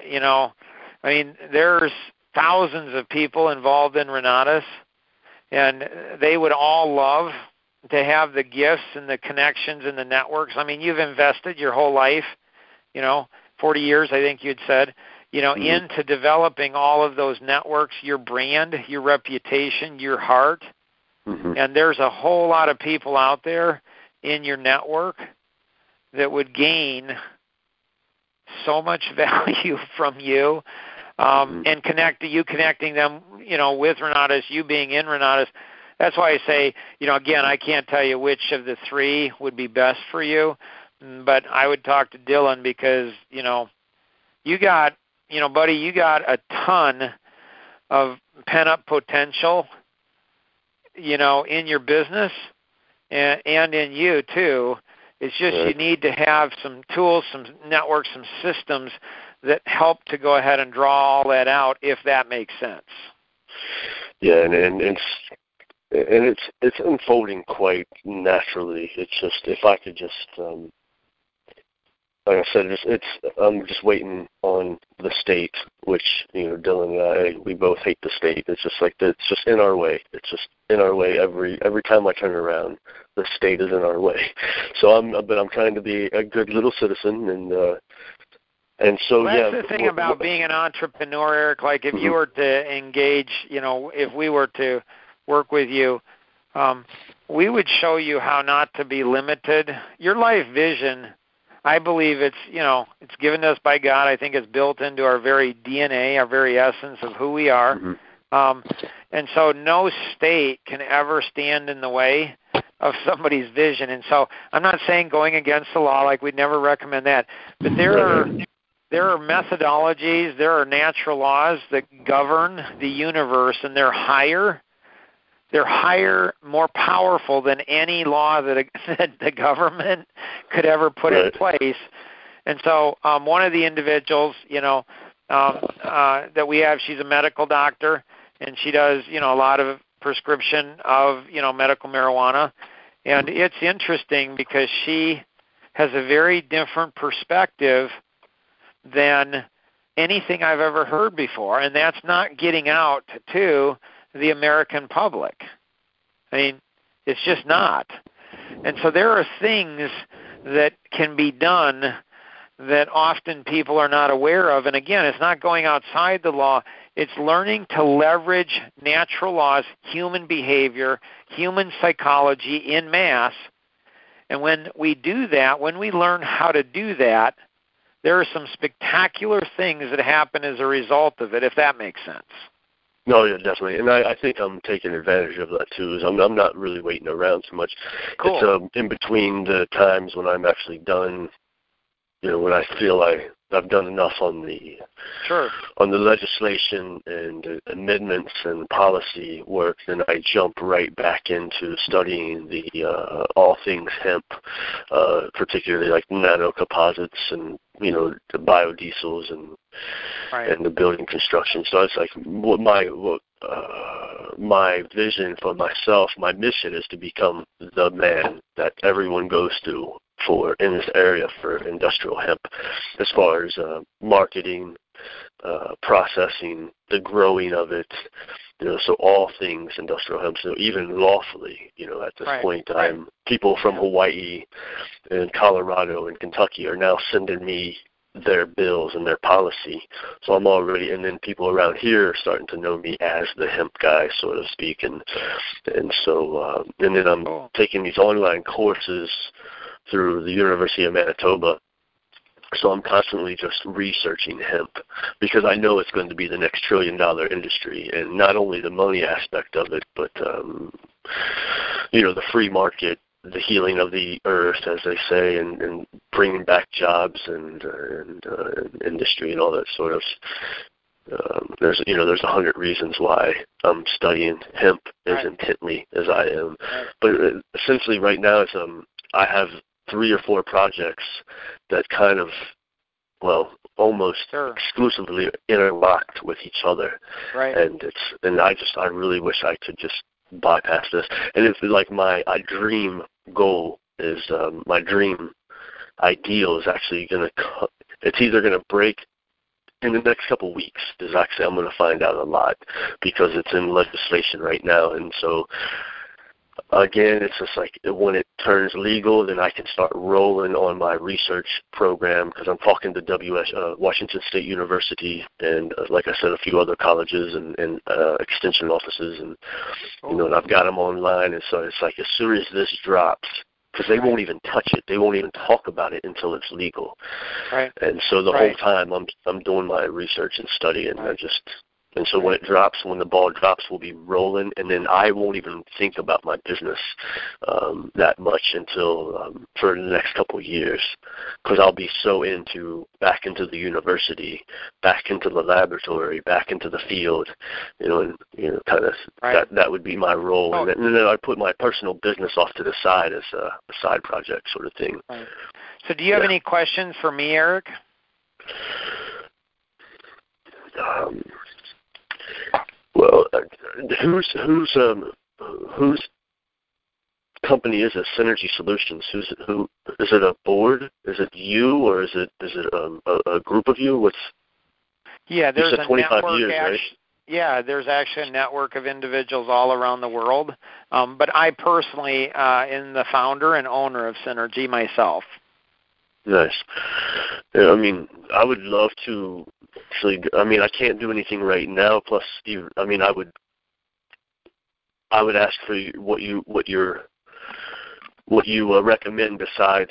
there's thousands of people involved in Renatus, and they would all love to have the gifts and the connections and the networks. I mean, you've invested your whole life, 40 years, I think you'd said, into developing all of those networks, your brand, your reputation, your heart. Mm-hmm. And there's a whole lot of people out there in your network that would gain so much value from you. And connecting them, with Renatus, you being in Renatus. That's why I say, again, I can't tell you which of the three would be best for you, but I would talk to Dylan because, you got, buddy, you got a ton of pent-up potential, in your business and in you too. It's just you need to have some tools, some networks, some systems that help to go ahead and draw all that out, if that makes sense. Yeah, and it's unfolding quite naturally. It's just, if I could just, like I said, I'm just waiting on the state, which, Dylan and I, we both hate the state. It's just like, it's just in our way. It's just in our way every time I turn around. The state is in our way. So I'm trying to be a good little citizen, and so, that's the thing about being an entrepreneur, Eric. Like if you were to engage, if we were to work with you, we would show you how not to be limited. Your life vision, I believe it's given to us by God. I think it's built into our very DNA, our very essence of who we are. Mm-hmm. And so no state can ever stand in the way of somebody's vision. And so I'm not saying going against the law, like we'd never recommend that, but there are methodologies, there are natural laws that govern the universe, and they're higher they're higher, more powerful than any law that the government could ever put in place. And so one of the individuals, that we have, she's a medical doctor, and she does, a lot of prescription of, medical marijuana. And it's interesting because she has a very different perspective than anything I've ever heard before, and that's not getting out to the American public. I mean, it's just not. And so there are things that can be done that often people are not aware of. And again, it's not going outside the law. It's learning to leverage natural laws, human behavior, human psychology in mass. And when we do that, when we learn how to do that, there are some spectacular things that happen as a result of it, if that makes sense. No, yeah, definitely. And I think I'm taking advantage of that, too. I'm not really waiting around too much. Cool. It's in between the times when I'm actually done, when I feel I've done enough on the legislation and amendments and policy work, then I jump right back into studying the all things hemp, particularly like nanocomposites and the biodiesels and the building construction. So it's like my vision for myself, my mission is to become the man that everyone goes to for in this area for industrial hemp, as far as marketing, processing, the growing of it, so all things industrial hemp. So even lawfully, at this point, people from Hawaii and Colorado and Kentucky are now sending me their bills and their policy. So I'm already, and then people around here are starting to know me as the hemp guy, so to speak, and so and then I'm taking these online courses through the University of Manitoba. So I'm constantly just researching hemp because I know it's going to be the next $1 trillion industry, and not only the money aspect of it, but the free market, the healing of the earth, as they say, and bringing back jobs and industry and all that sort of. There's 100 reasons why I'm studying hemp as intently as I am, but essentially right now it's I have 3 or 4 projects that kind of, almost exclusively interlocked with each other. Right. And I really wish I could just bypass this. And it's like my dream goal is, my dream ideal is actually it's either going to break in the next couple of weeks. I'm going to find out a lot because it's in legislation right now. And so, again, it's just like when it turns legal, then I can start rolling on my research program because I'm talking to Washington State University and, like I said, a few other colleges and extension offices, and and I've got them online. And so it's like as soon as this drops, because they won't even touch it, they won't even talk about it until it's legal. Right. And so the whole time I'm doing my research and study, and And so when the ball drops, we'll be rolling, and then I won't even think about my business that much until for the next couple of years, because I'll be so back into the university, back into the laboratory, back into the field, kind of that would be my role, and then I put my personal business off to the side as a side project sort of thing. Right. So do you have any questions for me, Eric? Well, whose company is it? Synergy Solutions. Who is it? A board? Is it you, or is it a group of you? There's a 25 network. Years, right? Yeah, there's actually a network of individuals all around the world. But I personally am the founder and owner of Synergy myself. Nice. Yeah, I would love to. Actually, I can't do anything right now. Plus, I would ask for what you recommend besides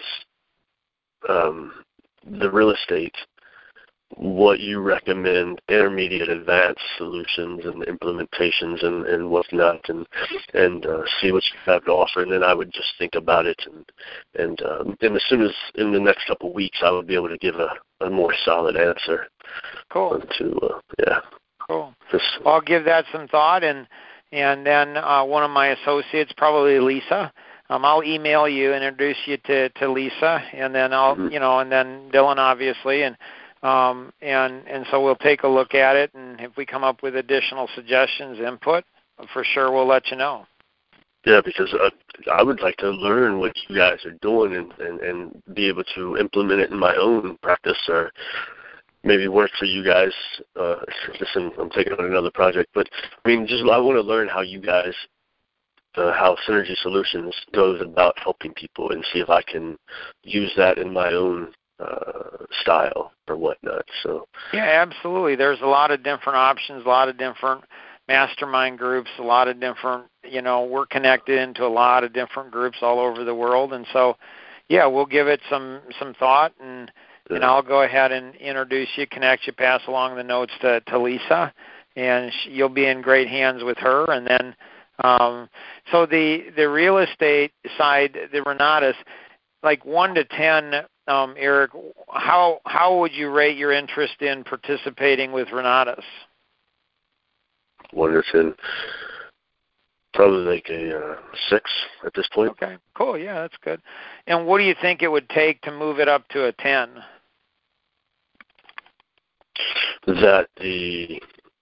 the real estate. What you recommend, intermediate, advanced solutions and implementations and whatnot, and see what you have to offer, and then I would just think about it, and as soon as in the next couple of weeks, I would be able to give a more solid answer. Cool. Cool. Well, I'll give that some thought, and and then one of my associates, probably Lisa. I'll email you and introduce you to Lisa, and then I'll, and then Dylan, obviously, and so we'll take a look at it, and if we come up with additional suggestions, input, for sure we'll let you know. Yeah, because I would like to learn what you guys are doing and be able to implement it in my own practice, or maybe work for you guys. Listen, I'm taking on another project, but I mean, I want to learn how you guys, how Synergy Solutions goes about helping people, and see if I can use that in my own style or whatnot. So yeah, absolutely. There's a lot of different options, a lot of different mastermind groups, a lot of different, we're connected into a lot of different groups all over the world, and so yeah, we'll give it some thought, and I'll go ahead and introduce you, connect you, pass along the notes to Lisa, and you'll be in great hands with her. And then so the real estate side, the Renatus, like 1 to 10, Eric, how would you rate your interest in participating with Renatus? 1 to 10, probably like a 6 at this point. Okay, cool. Yeah, that's good. And what do you think it would take to move it up to a 10? That the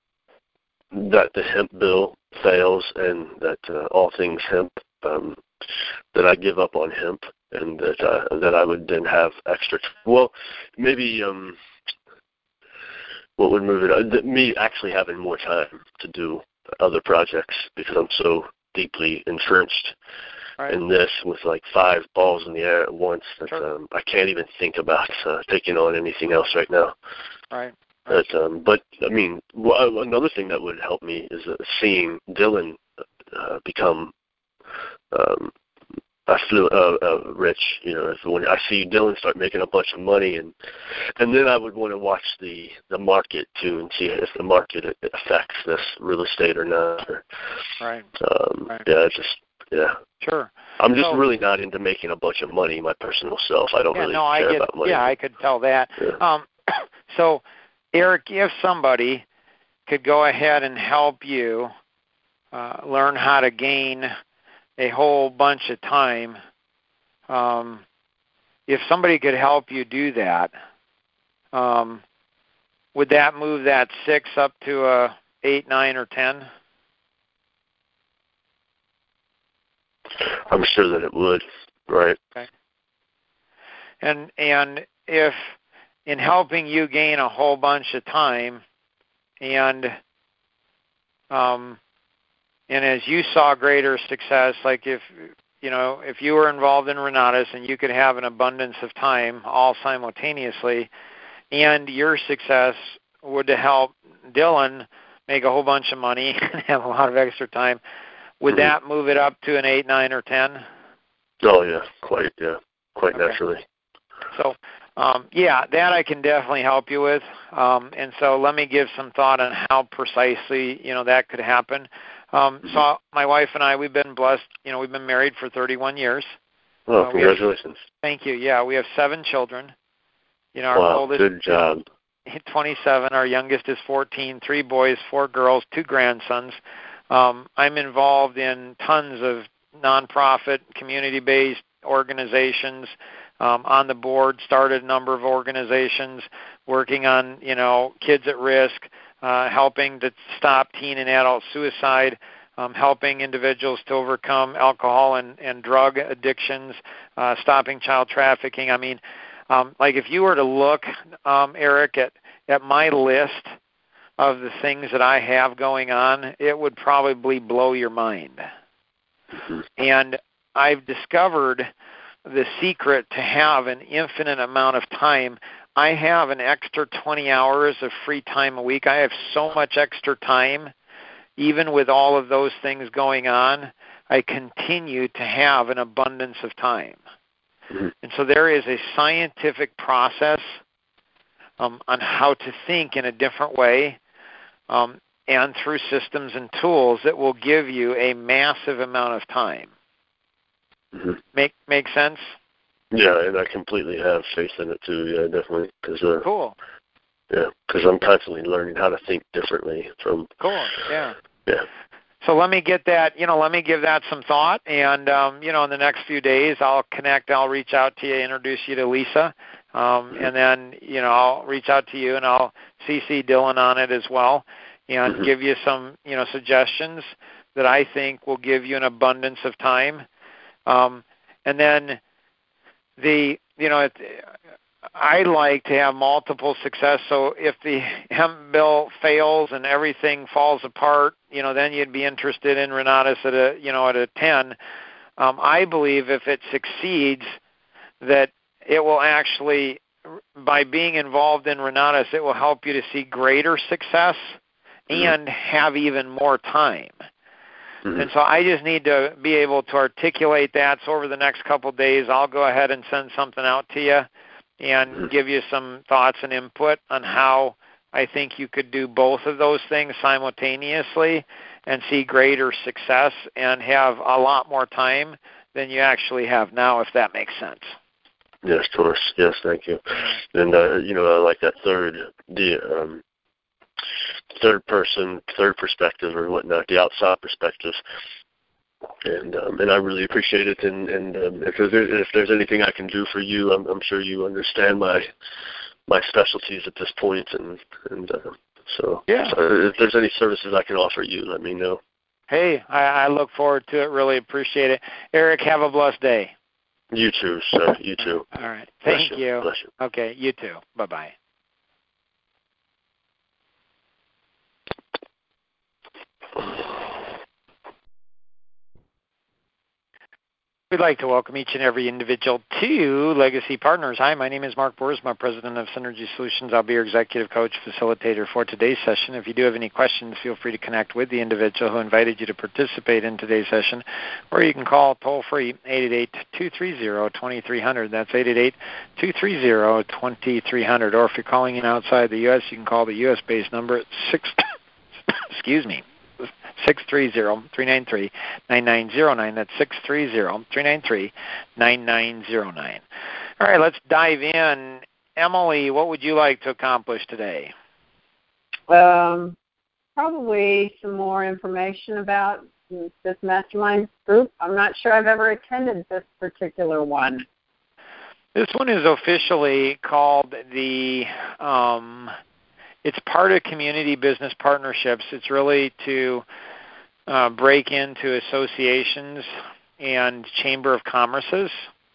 hemp bill fails, and that all things hemp, that I give up on hemp, and that I would then have extra. Well, maybe what would move it? Me actually having more time to do other projects, because I'm so deeply entrenched in this, with like 5 balls in the air at once, that I can't even think about taking on anything else right now. Right. But I mean, another thing that would help me is seeing Dylan become rich. When I see Dylan start making a bunch of money, and then I would want to watch the market too, and see if the market affects this real estate or not. Right. Yeah. Sure. I'm just really not into making a bunch of money, my personal self. I don't care about money. Yeah, I could tell that. Yeah. So, Eric, if somebody could go ahead and help you learn how to gain a whole bunch of time, if somebody could help you do that, would that move that 6 up to a 8, 9, or 10? I'm sure that it would, right? Okay. And if in helping you gain a whole bunch of time, and as you saw greater success, like if you were involved in Renatus and you could have an abundance of time all simultaneously, and your success would to help Dylan make a whole bunch of money and have a lot of extra time, would that move it up to an 8, 9, or 10? Oh, yeah, quite naturally. So, that I can definitely help you with. And so let me give some thought on how precisely, that could happen. So my wife and I, we've been blessed. We've been married for 31 years. Oh, congratulations. Thank you. Yeah, we have 7 children. Our oldest good job. is 27. Our youngest is 14, 3 boys, 4 girls, 2 grandsons. I'm involved in tons of nonprofit, community-based organizations, on the board, started a number of organizations working on, kids at risk, helping to stop teen and adult suicide, helping individuals to overcome alcohol and drug addictions, stopping child trafficking. I mean, like if you were to look, Eric, at my list of the things that I have going on, it would probably blow your mind. Mm-hmm. And I've discovered the secret to have an infinite amount of time. I have an extra 20 hours of free time a week. I have so much extra time. Even with all of those things going on, I continue to have an abundance of time. Mm-hmm. And so there is a scientific process on how to think in a different way, and through systems and tools that will give you a massive amount of time. Mm-hmm. Make sense? Yeah, and I completely have faith in it too. Yeah, definitely. Cool. Yeah, because I'm constantly learning how to think differently from. Cool. Yeah. Yeah. So let me get that, let me give that some thought. And, in the next few days, I'll reach out to you, introduce you to Lisa. And then, I'll reach out to you and I'll CC Dylan on it as well and give you some, suggestions that I think will give you an abundance of time. And then I like to have multiple success. So if the hemp bill fails and everything falls apart, then you'd be interested in Renatus at a 10. I believe if it succeeds, that it will actually, by being involved in Renatus, it will help you to see greater success and have even more time. And so I just need to be able to articulate that. So over the next couple of days, I'll go ahead and send something out to you and give you some thoughts and input on how I think you could do both of those things simultaneously and see greater success and have a lot more time than you actually have now, if that makes sense. Yes, of course. Yes, thank you. And, I like that third person, third perspective or whatnot, the outside perspective. And I really appreciate it. And if there's anything I can do for you, I'm sure you understand my specialties at this point. So if there's any services I can offer you, let me know. Hey, I look forward to it. Really appreciate it. Eric, have a blessed day. You too, sir. You too. All right. Thank you. Bless you. Okay, you too. Bye-bye. We'd like to welcome each and every individual to Legacy Partners. Hi, my name is Mark Boersma, President of Synergy Solutions. I'll be your executive coach facilitator for today's session. If you do have any questions, feel free to connect with the individual who invited you to participate in today's session, or you can call toll-free 888-230-2300. That's 888-230-2300. Or if you're calling in outside the U.S., you can call the U.S.-based number at 630-393-9909. That's 630-393-9909. All right, let's dive in. Emily, what would you like to accomplish today? Probably some more information about this mastermind group. I'm not sure I've ever attended this particular one. This one is officially called it's part of Community Business Partnerships. It's really to break into associations and Chamber of Commerces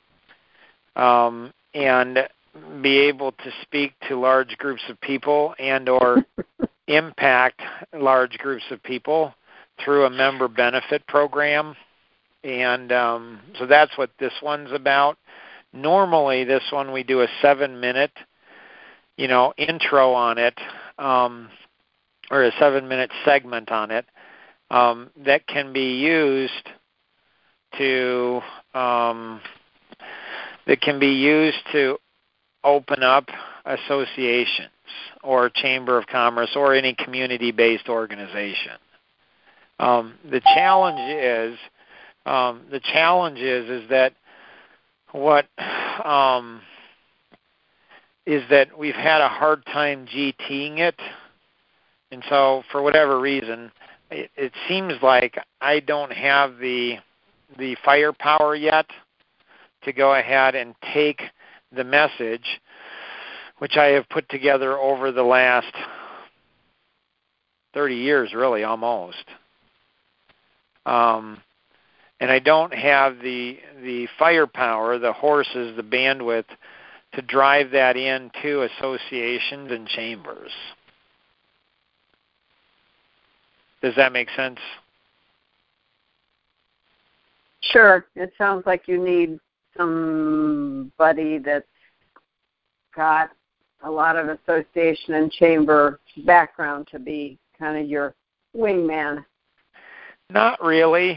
and be able to speak to large groups of people and or impact large groups of people through a member benefit program. And so that's what this one's about. Normally, this one we do a 7-minute intro on it, or a 7-minute segment on it, that can be used to open up associations or Chamber of Commerce or any community-based organization. The challenge is that we've had a hard time GTing it, and so for whatever reason, it seems like I don't have the firepower yet to go ahead and take the message, which I have put together over the last 30 years, really, almost. And I don't have the firepower, the horses, the bandwidth to drive that into associations and chambers. Does that make sense? Sure. It sounds like you need somebody that's got a lot of association and chamber background to be kind of your wingman. Not really.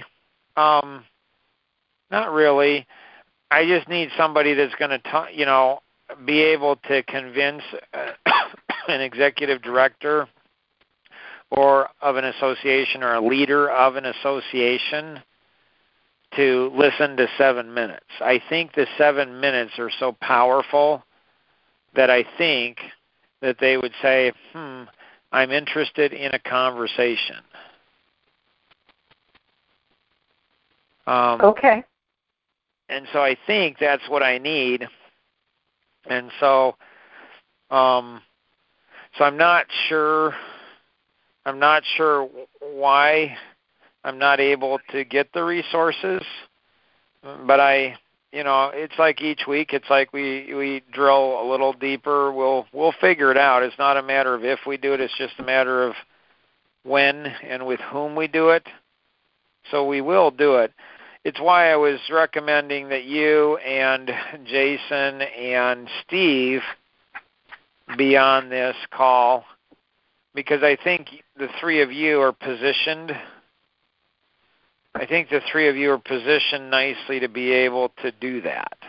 Not really. I just need somebody that's going to, be able to convince an executive director or of an association or a leader of an association to listen to 7 minutes. I think the 7 minutes are so powerful that I think that they would say, I'm interested in a conversation. Okay. And so I think that's what I need. And so, so I'm not sure why I'm not able to get the resources, but it's like each week, it's like we drill a little deeper. We'll figure it out. It's not a matter of if we do it. It's just a matter of when and with whom we do it. So we will do it. It's why I was recommending that you and Jason and Steve be on this call, because I think the three of you are positioned. I think the three of you are positioned nicely to be able to do that.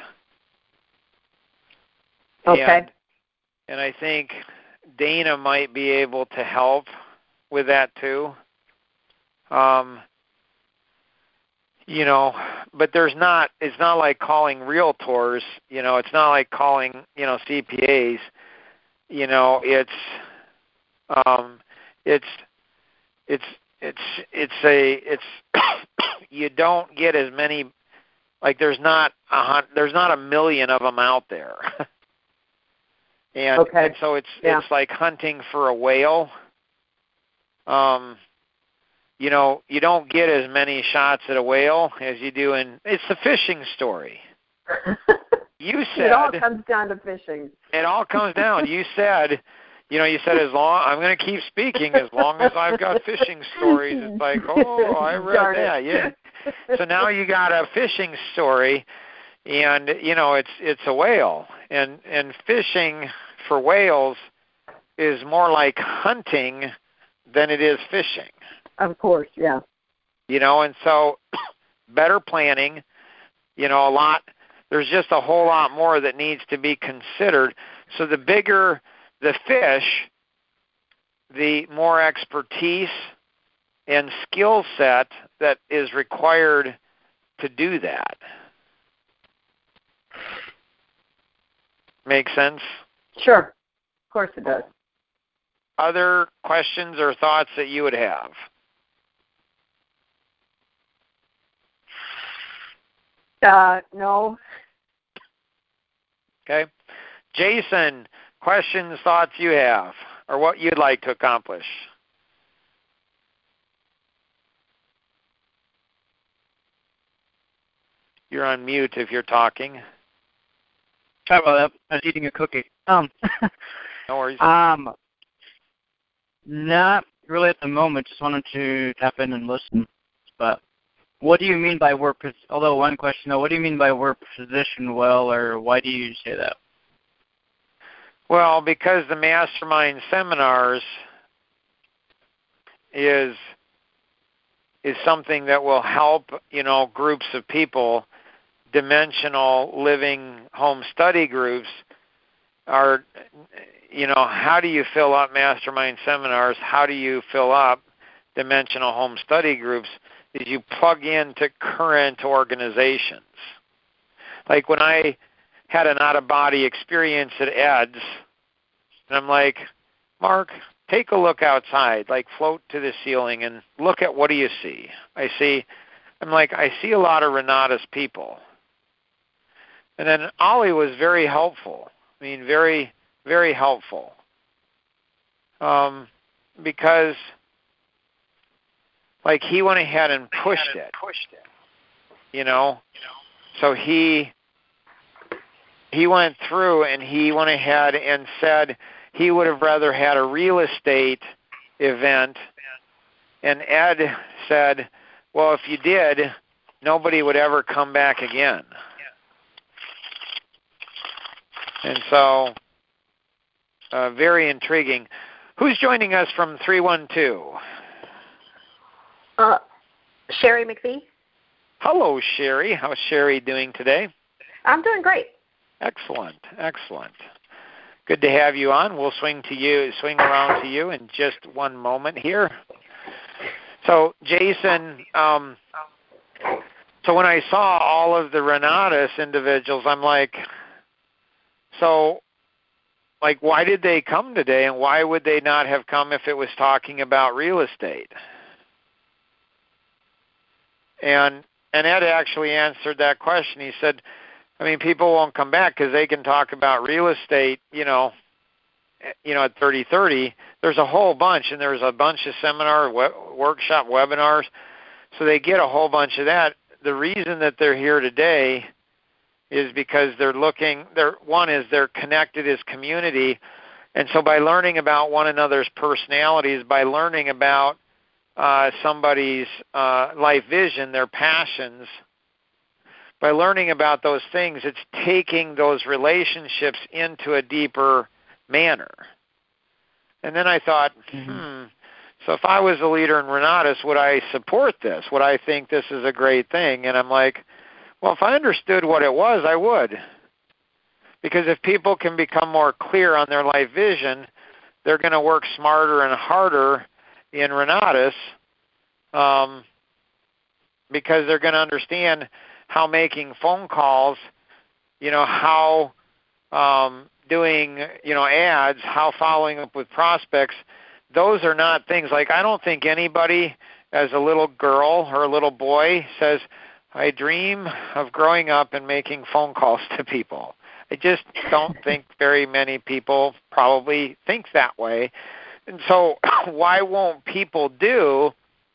Okay. And I think Dana might be able to help with that too. But it's not like calling realtors, it's not like calling, CPAs, it's you don't get as many, like there's not a million of them out there. and so it's like hunting for a whale. You don't get as many shots at a whale as you do it's the fishing story. You said it all comes down to fishing. It all comes down. You said, as long I'm going to keep speaking as long as I've got fishing stories. It's like, I read that. Yeah. So now you got a fishing story, and it's a whale, and fishing for whales is more like hunting than it is fishing. Of course, yeah. And so better planning, there's just a whole lot more that needs to be considered. So the bigger the fish, the more expertise and skill set that is required to do that. Make sense? Sure. Of course it does. Other questions or thoughts that you would have? No. Okay. Jason, questions, thoughts you have, or what you'd like to accomplish? You're on mute if you're talking. Sorry about that. I was eating a cookie. No worries. Not really at the moment. Just wanted to tap in and listen. But what do you mean by although one question though, what do you mean by we're positioned well, or why do you say that? Well, because the mastermind seminars is something that will help, groups of people. Dimensional living home study groups are, how do you fill up mastermind seminars? How do you fill up dimensional home study groups? Is you plug into current organizations. Like when I had an out-of-body experience at Ed's, and I'm like, Mark, take a look outside, like float to the ceiling and look at, what do you see? I see a lot of Renata's people. And then Ollie was very helpful. Very, very helpful. Because he went ahead and pushed it. So he went through and he went ahead and said he would have rather had a real estate event. And Ed said, well, if you did, nobody would ever come back again. And so, very intriguing. Who's joining us from 312? Sherry McPhee. Hello, Sherry. How's Sherry doing today? I'm doing great. Excellent. Good to have you on. We'll swing around to you in just one moment here. So, Jason, so when I saw all of the Renatus individuals, I'm like, why did they come today, and why would they not have come if it was talking about real estate? And Ed actually answered that question. He said, I mean, people won't come back because they can talk about real estate, at 3030. There's a whole bunch, and there's a bunch of seminar, workshop, webinars. So they get a whole bunch of that. The reason that they're here today is because they're connected as community. And so by learning about one another's personalities, by learning about somebody's life vision, their passions, by learning about those things, it's taking those relationships into a deeper manner. And then I thought, so if I was a leader in Renatus, would I support this? Would I think this is a great thing? And I'm like, well, if I understood what it was, I would. Because if people can become more clear on their life vision, they're going to work smarter and harder in Renatus because they're going to understand how making phone calls, how doing, ads, how following up with prospects, those are not things like, I don't think anybody as a little girl or a little boy says, I dream of growing up and making phone calls to people. I just don't think very many people probably think that way. And so why won't people do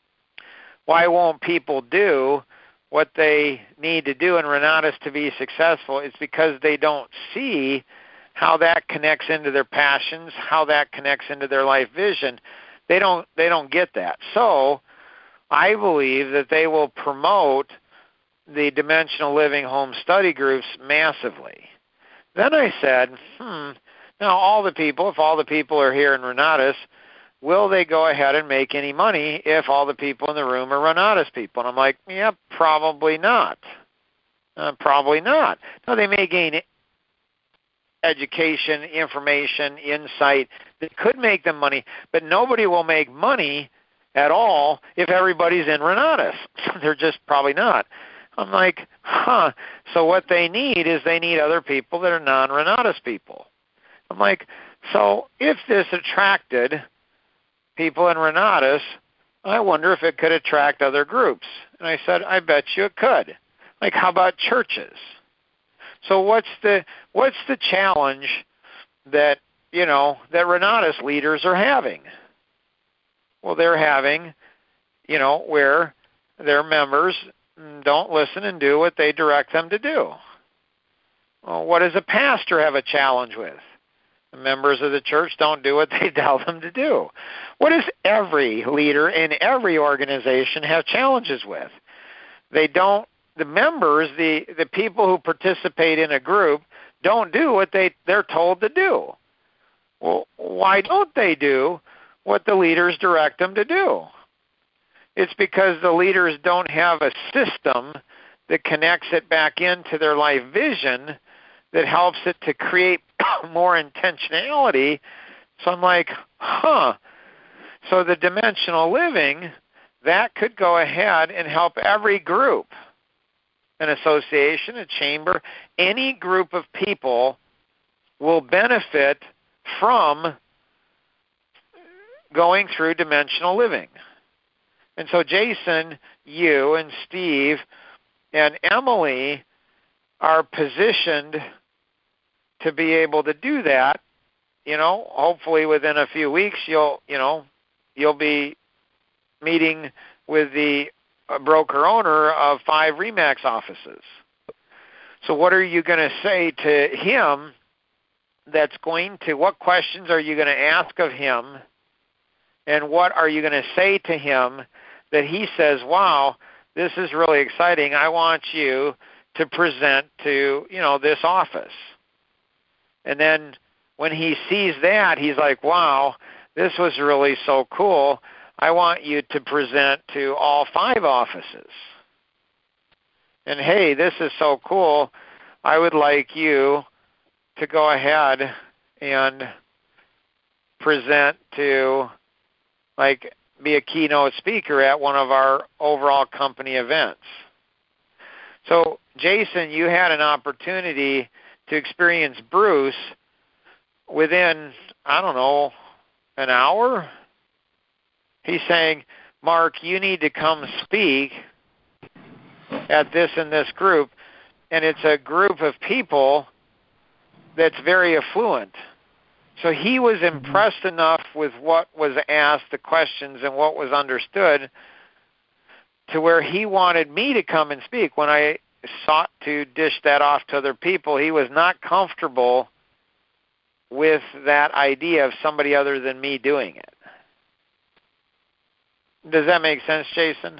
what they need to do in Renatus to be successful? It's because they don't see how that connects into their passions, how that connects into their life vision. They don't get that. So I believe that they will promote the Dimensional Living Home Study Groups massively. Then I said, now if all the people are here in Renatus, will they go ahead and make any money if all the people in the room are Renatus people? And I'm like, yeah, probably not. Probably not. No, they may gain education, information, insight that could make them money, but nobody will make money at all if everybody's in Renatus. They're just probably not. I'm like, so what they need is they need other people that are non-Renatus people. I'm like, so if this attracted people in Renatus, I wonder if it could attract other groups. And I said, I bet you it could. Like, how about churches? So what's the challenge that, that Renatus leaders are having? Well, they're having, where their members don't listen and do what they direct them to do. Well, what does a pastor have a challenge with? The members of the church don't do what they tell them to do. What does every leader in every organization have challenges with? The members, the people who participate in a group, don't do what they're told to do. Well, why don't they do what the leaders direct them to do? It's because the leaders don't have a system that connects it back into their life vision that helps it to create more intentionality. So I'm like, so the dimensional living, that could go ahead and help every group, an association, a chamber, any group of people will benefit from going through dimensional living. And so Jason, you, and Steve, and Emily are positioned to be able to do that. Hopefully within a few weeks you'll be meeting with the broker owner of 5 RE/MAX offices. So what are you going to say to him what questions are you going to ask of him, and what are you going to say to him that he says, wow, this is really exciting. I want you to present to, this office. And then when he sees that, he's like, wow, this was really so cool. I want you to present to all 5 offices. And hey, this is so cool. I would like you to go ahead and present to, be a keynote speaker at one of our overall company events. So, Jason, you had an opportunity to experience Bruce within, an hour. He's saying, Mark, you need to come speak at this and this group, and it's a group of people that's very affluent. So he was impressed enough with what was asked, the questions, and what was understood, to where he wanted me to come and speak. When I sought to dish that off to other people, he was not comfortable with that idea of somebody other than me doing it. Does that make sense, Jason?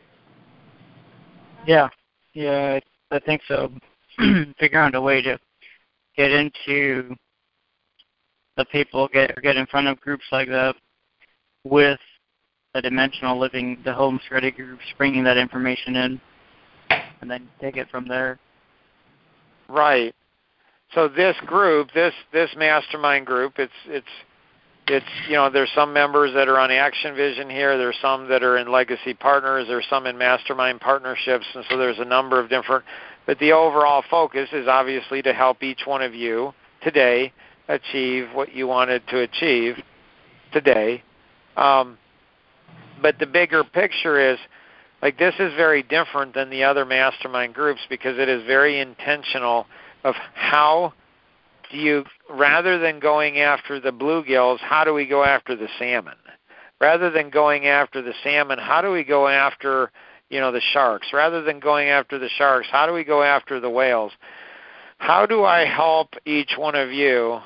Yeah, I think so. Figure out a way to get into the people, get in front of groups like that with the dimensional living, the home study groups, bringing that information in, and then take it from there. Right. So this group, this mastermind group, it's there's some members that are on Action Vision here. There's some that are in Legacy Partners. There's some in Mastermind Partnerships, and so there's a number of different. But the overall focus is obviously to help each one of you today achieve what you wanted to achieve today. But the bigger picture is, like, this is very different than the other mastermind groups because it is very intentional of how do you, rather than going after the bluegills, how do we go after the salmon? Rather than going after the salmon, how do we go after, the sharks? Rather than going after the sharks, how do we go after the whales? How do I help each one of you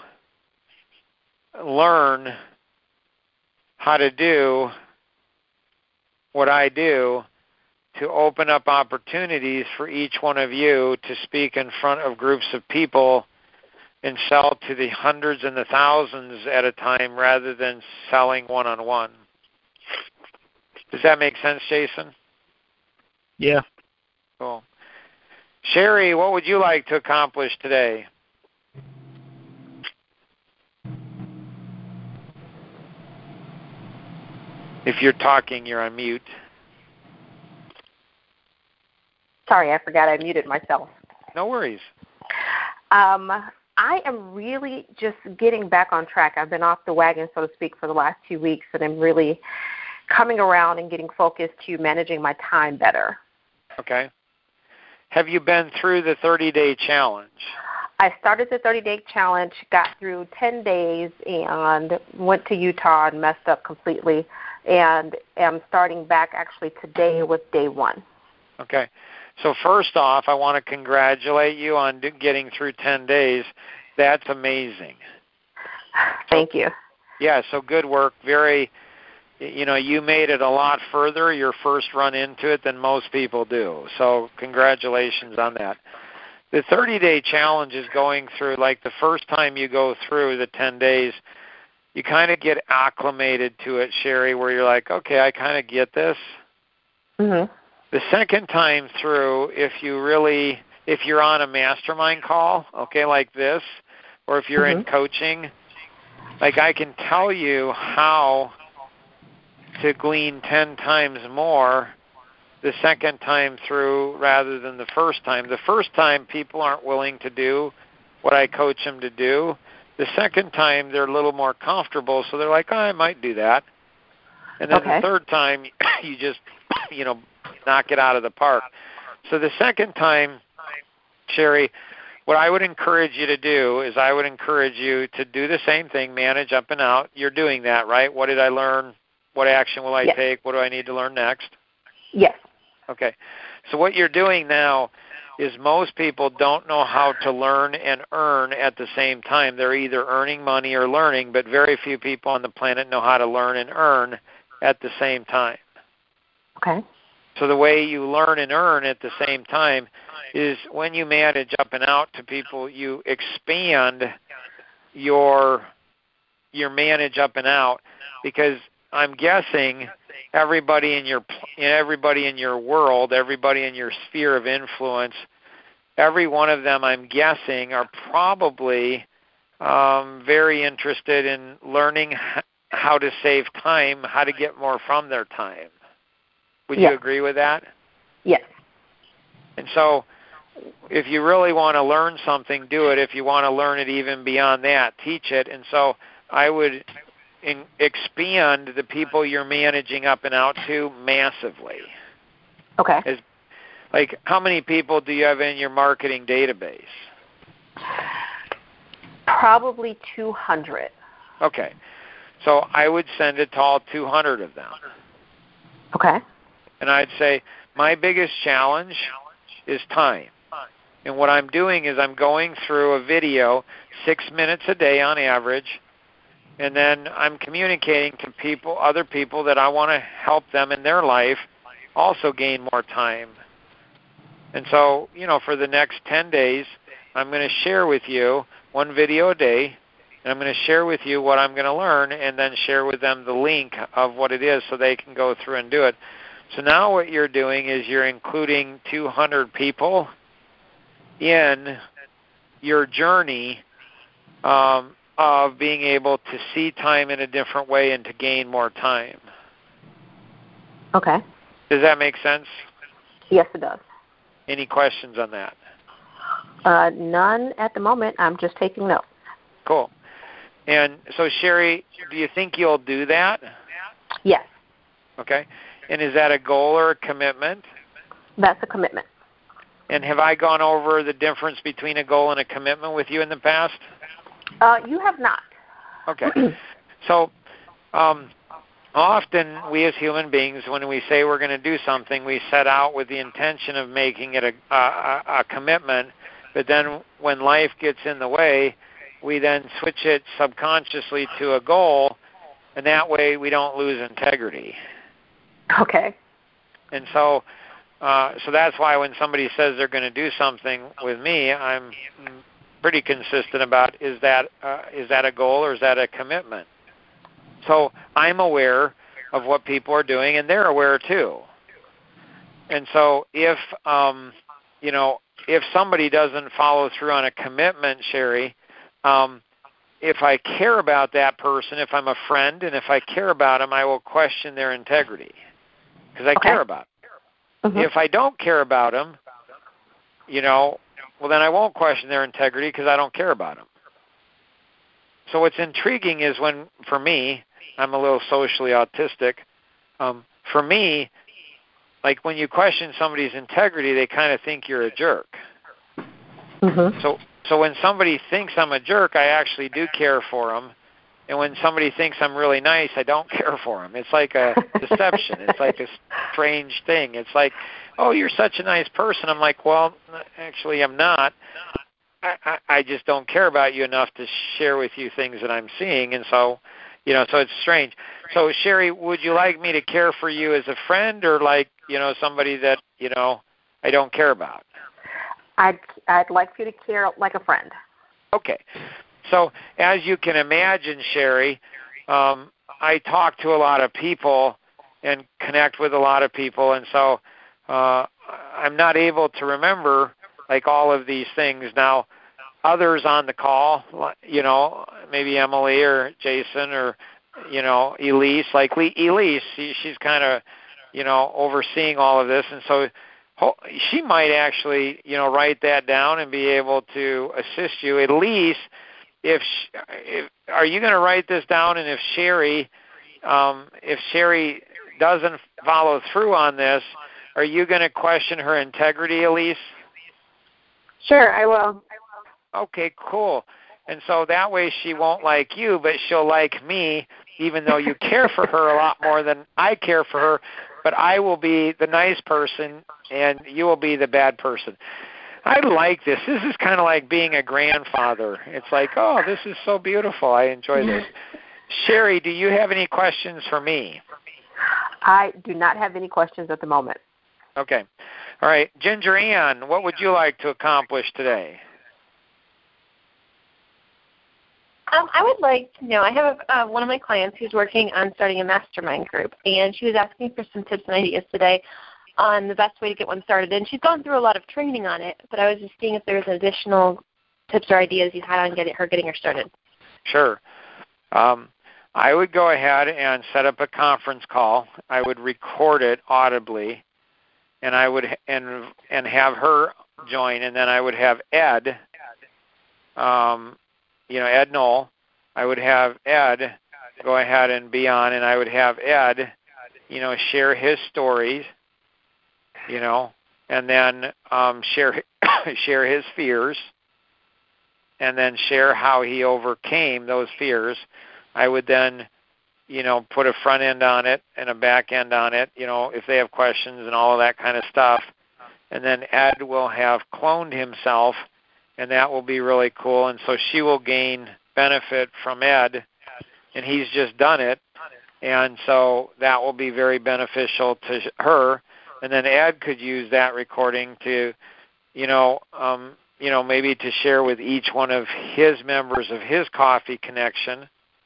learn how to do what I do to open up opportunities for each one of you to speak in front of groups of people and sell to the hundreds and the thousands at a time rather than selling one-on-one. Does that make sense, Jason? Yeah. Cool. Sherry, what would you like to accomplish today? If you're talking, you're on mute. Sorry, I forgot I muted myself. No worries. I am really just getting back on track. I've been off the wagon, so to speak, for the last 2 weeks, and I'm really coming around and getting focused to managing my time better. Okay. Have you been through the 30-day challenge? I started the 30-day challenge, got through 10 days, and went to Utah and messed up completely, and am starting back actually today with day 1. Okay. So first off, I want to congratulate you on getting through 10 days. That's amazing. Thank you. Yeah, so good work. You made it a lot further, your first run into it, than most people do. So congratulations on that. The 30-day challenge is going through, like the first time you go through the 10 days, you kind of get acclimated to it, Sherry, where you're like, okay, I kind of get this. Mm-hmm. The second time through, if you're on a mastermind call, okay, like this, or if you're in coaching, like I can tell you how to glean 10 times more the second time through rather than the first time. The first time, people aren't willing to do what I coach them to do. The second time, they're a little more comfortable, so they're like, oh, I might do that. And then the third time, you just, knock it out of the park. So the second time, Sherry, what I would encourage you to do is I would encourage you to do the same thing, manage up and out. You're doing that, right? What did I learn? What action will I take? What do I need to learn next? Yes. Okay. So what you're doing now is most people don't know how to learn and earn at the same time. They're either earning money or learning, but very few people on the planet know how to learn and earn at the same time. Okay. So the way you learn and earn at the same time is when you manage up and out to people, you expand your manage up and out, because I'm guessing everybody in your world, everybody in your sphere of influence, every one of them, I'm guessing, are probably very interested in learning how to save time, how to get more from their time. Would you agree with that? Yes. And so if you really want to learn something, do it. If you want to learn it even beyond that, teach it. And so I would expand the people you're managing up and out to massively. Okay. Like, how many people do you have in your marketing database? Probably 200. Okay. So I would send it to all 200 of them. Okay. And I'd say, my biggest challenge is time. And what I'm doing is I'm going through a video 6 minutes a day on average, and then I'm communicating to people, other people that I want to help them in their life also gain more time. And so, for the next 10 days, I'm going to share with you one video a day, and I'm going to share with you what I'm going to learn, and then share with them the link of what it is so they can go through and do it. So now what you're doing is you're including 200 people in your journey of being able to see time in a different way and to gain more time. Okay. Does that make sense? Yes, it does. Any questions on that? None at the moment. I'm just taking notes. Cool. And so, Sherry, do you think you'll do that? Yes. Okay. And is that a goal or a commitment? That's a commitment. And have I gone over the difference between a goal and a commitment with you in the past? You have not. Okay. So often we as human beings, when we say we're going to do something, we set out with the intention of making it a commitment, but then when life gets in the way, we then switch it subconsciously to a goal, and that way we don't lose integrity. Okay. And so that's why when somebody says they're going to do something with me, I'm pretty consistent about is that a goal or is that a commitment? So I'm aware of what people are doing, and they're aware too. And so if somebody doesn't follow through on a commitment, Sherry, if I care about that person, if I'm a friend, and if I care about them, I will question their integrity because I care about them. Mm-hmm. If I don't care about them, well, then I won't question their integrity because I don't care about them. So what's intriguing is when, for me, I'm a little socially autistic. For me, like when you question somebody's integrity, they kind of think you're a jerk. Mm-hmm. So when somebody thinks I'm a jerk, I actually do care for them. And when somebody thinks I'm really nice, I don't care for them. It's like a deception. It's like a strange thing. It's like, oh, you're such a nice person. I'm like, well, actually I'm not. I just don't care about you enough to share with you things that I'm seeing. And so, so it's strange. So, Sherry, would you like me to care for you as a friend or like, somebody that, I don't care about? I'd like for you to care like a friend. Okay. So as you can imagine, Sherry, I talk to a lot of people and connect with a lot of people, and so I'm not able to remember like all of these things. Now, others on the call, maybe Emily or Jason or, Elise, like Elise, she's kind of, overseeing all of this, and so she might actually, write that down and be able to assist you. At least, are you going to write this down? And if Sherry doesn't follow through on this, are you going to question her integrity, Elise? Sure, I will. Okay, cool. And so that way she won't like you, but she'll like me, even though you care for her a lot more than I care for her. But I will be the nice person, and you will be the bad person. I like this. This is kind of like being a grandfather. It's like, oh, this is so beautiful. I enjoy this. Sherry, do you have any questions for me? I do not have any questions at the moment. Okay. All right. Ginger Ann, what would you like to accomplish today? I would like to know, I have one of my clients who's working on starting a mastermind group, and she was asking for some tips and ideas today on the best way to get one started. And she's gone through a lot of training on it, but I was just seeing if there was additional tips or ideas you had on getting her started. Sure. I would go ahead and set up a conference call. I would record it audibly, and I would and have her join, and then I would have Ed, Ed Knoll. I would have Ed go ahead and be on, and I would have Ed, share his stories, and then share his fears, and then share how he overcame those fears. I would then, put a front end on it and a back end on it, if they have questions and all of that kind of stuff. And then Ed will have cloned himself, and that will be really cool. And so she will gain benefit from Ed, and he's just done it. And so that will be very beneficial to her. And then Ed could use that recording to, maybe to share with each one of his members of his coffee connection.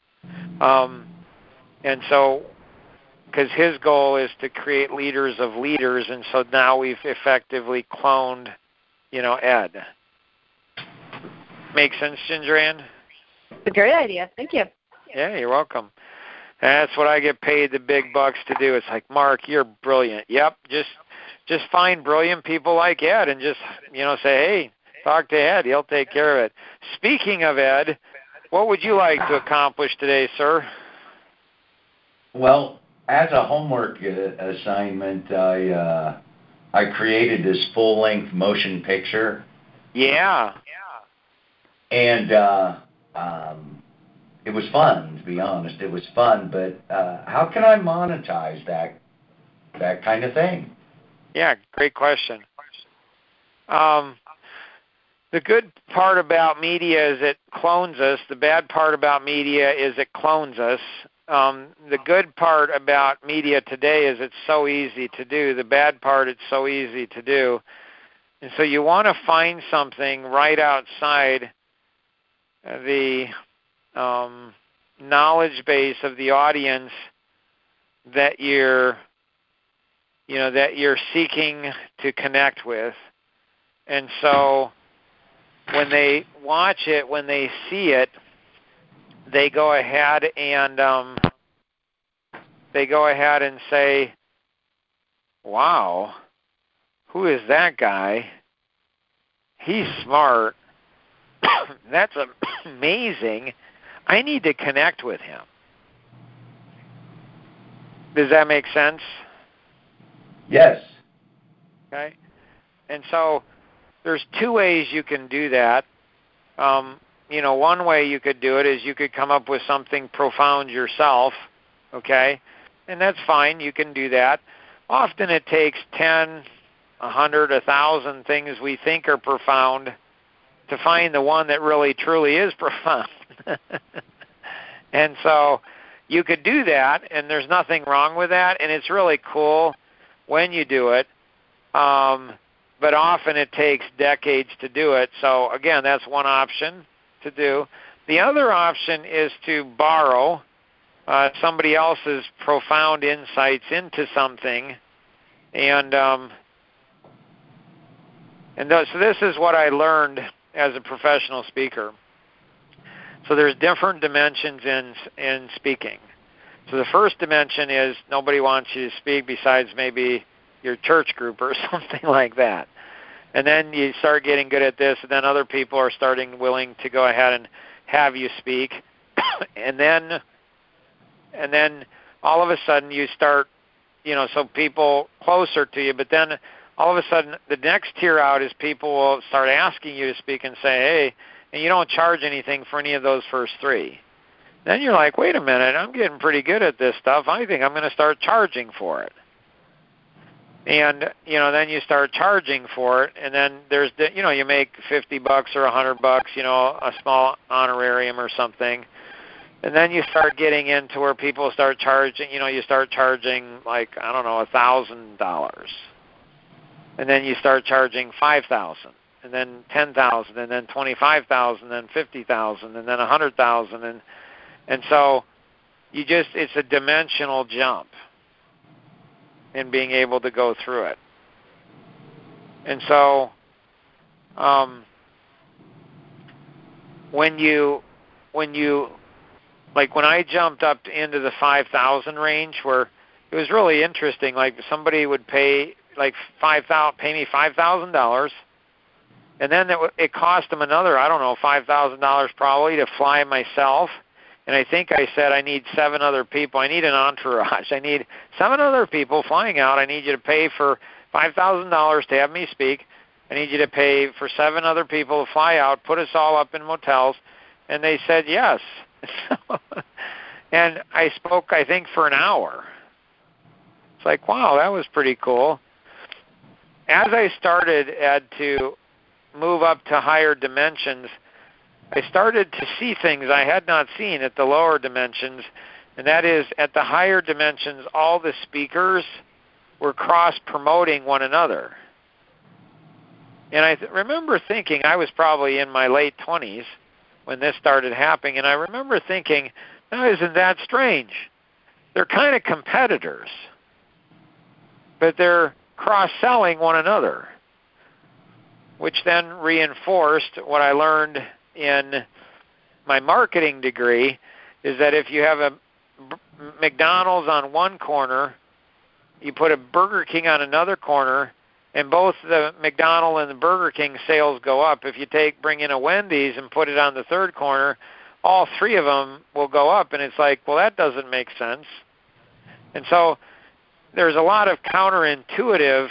And so, because his goal is to create leaders of leaders, and so now we've effectively cloned, Ed. Make sense, Ginger Ann? It's a great idea. Thank you. Yeah, you're welcome. That's what I get paid the big bucks to do. It's like, Mark, you're brilliant. Yep, just find brilliant people like Ed and just, say, hey, talk to Ed. He'll take care of it. Speaking of Ed, what would you like to accomplish today, sir? Well, as a homework assignment, I created this full-length motion picture. Yeah. And it was fun, to be honest. It was fun, but how can I monetize that kind of thing? Yeah, great question. The good part about media is it clones us. The bad part about media is it clones us. The good part about media today is it's so easy to do. The bad part, it's so easy to do. And so you want to find something right outside the knowledge base of the audience that you're seeking to connect with. And so when they watch it, when they see it, they go ahead and say, wow, who is that guy? He's smart. That's amazing. I need to connect with him. Does that make sense? Yes. Okay. And so there's two ways you can do that. One way you could do it is you could come up with something profound yourself, okay? And that's fine. You can do that. Often it takes 10, 100, 1,000 things we think are profound to find the one that really truly is profound. And so you could do that, and there's nothing wrong with that, and it's really cool when you do it. But often it takes decades to do it. So, again, that's one option to do. The other option is to borrow somebody else's profound insights into something. So this is what I learned as a professional speaker. So there's different dimensions in speaking. So the first dimension is nobody wants you to speak besides maybe your church group or something like that. And then you start getting good at this, and then other people are starting willing to go ahead and have you speak. and then all of a sudden you start, so people closer to you, but then all of a sudden the next tier out is people will start asking you to speak and say, hey, and you don't charge anything for any of those first three. Then you're like, wait a minute, I'm getting pretty good at this stuff. I think I'm going to start charging for it. And, then you start charging for it, and then there's, you make $50 or $100, a small honorarium or something. And then you start getting into where people start charging, you start charging like, I don't know, $1,000. And then you start charging $5,000, and then $10,000, and then $25,000, and then $50,000, and then $100,000. And so it's a dimensional jump in being able to go through it. And so when I jumped up into the 5,000 range, where it was really interesting, like somebody would pay me $5,000, and then it cost them another, I don't know, $5,000 probably to fly myself. And I think I said I need 7 other people. I need an entourage. I need 7 other people flying out. I need you to pay for $5,000 to have me speak. I need you to pay for 7 other people to fly out, put us all up in motels. And they said yes. And I spoke, I think, for an hour. It's like, wow, that was pretty cool. As I started, Ed, to move up to higher dimensions, I started to see things I had not seen at the lower dimensions, and that is at the higher dimensions, all the speakers were cross-promoting one another. And I remember thinking, I was probably in my late 20s when this started happening, and I remember thinking, now isn't that strange? They're kind of competitors, but they're cross-selling one another, which then reinforced what I learned in my marketing degree, is that if you have a McDonald's on one corner, you put a Burger King on another corner, and both the McDonald's and the Burger King sales go up. If you bring in a Wendy's and put it on the third corner, all 3 of them will go up. And it's like, well, that doesn't make sense. And so there's a lot of counterintuitive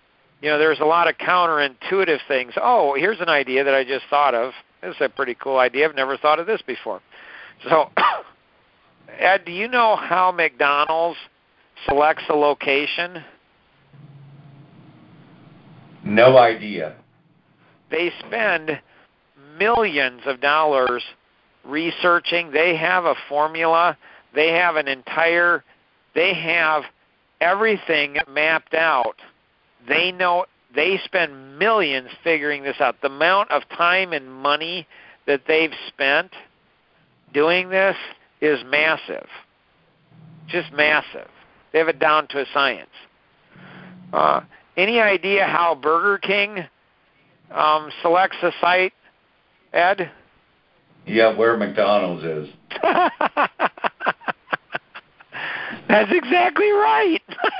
things. Oh, here's an idea that I just thought of. This is a pretty cool idea. I've never thought of this before. So, Ed, do you know how McDonald's selects a location? No idea. They spend millions of dollars researching. They have a formula. They have everything mapped out. They spend millions figuring this out. The amount of time and money that they've spent doing this is massive. Just massive. They have it down to a science. Any idea how Burger King selects a site, Ed? Yeah, where McDonald's is. That's exactly right.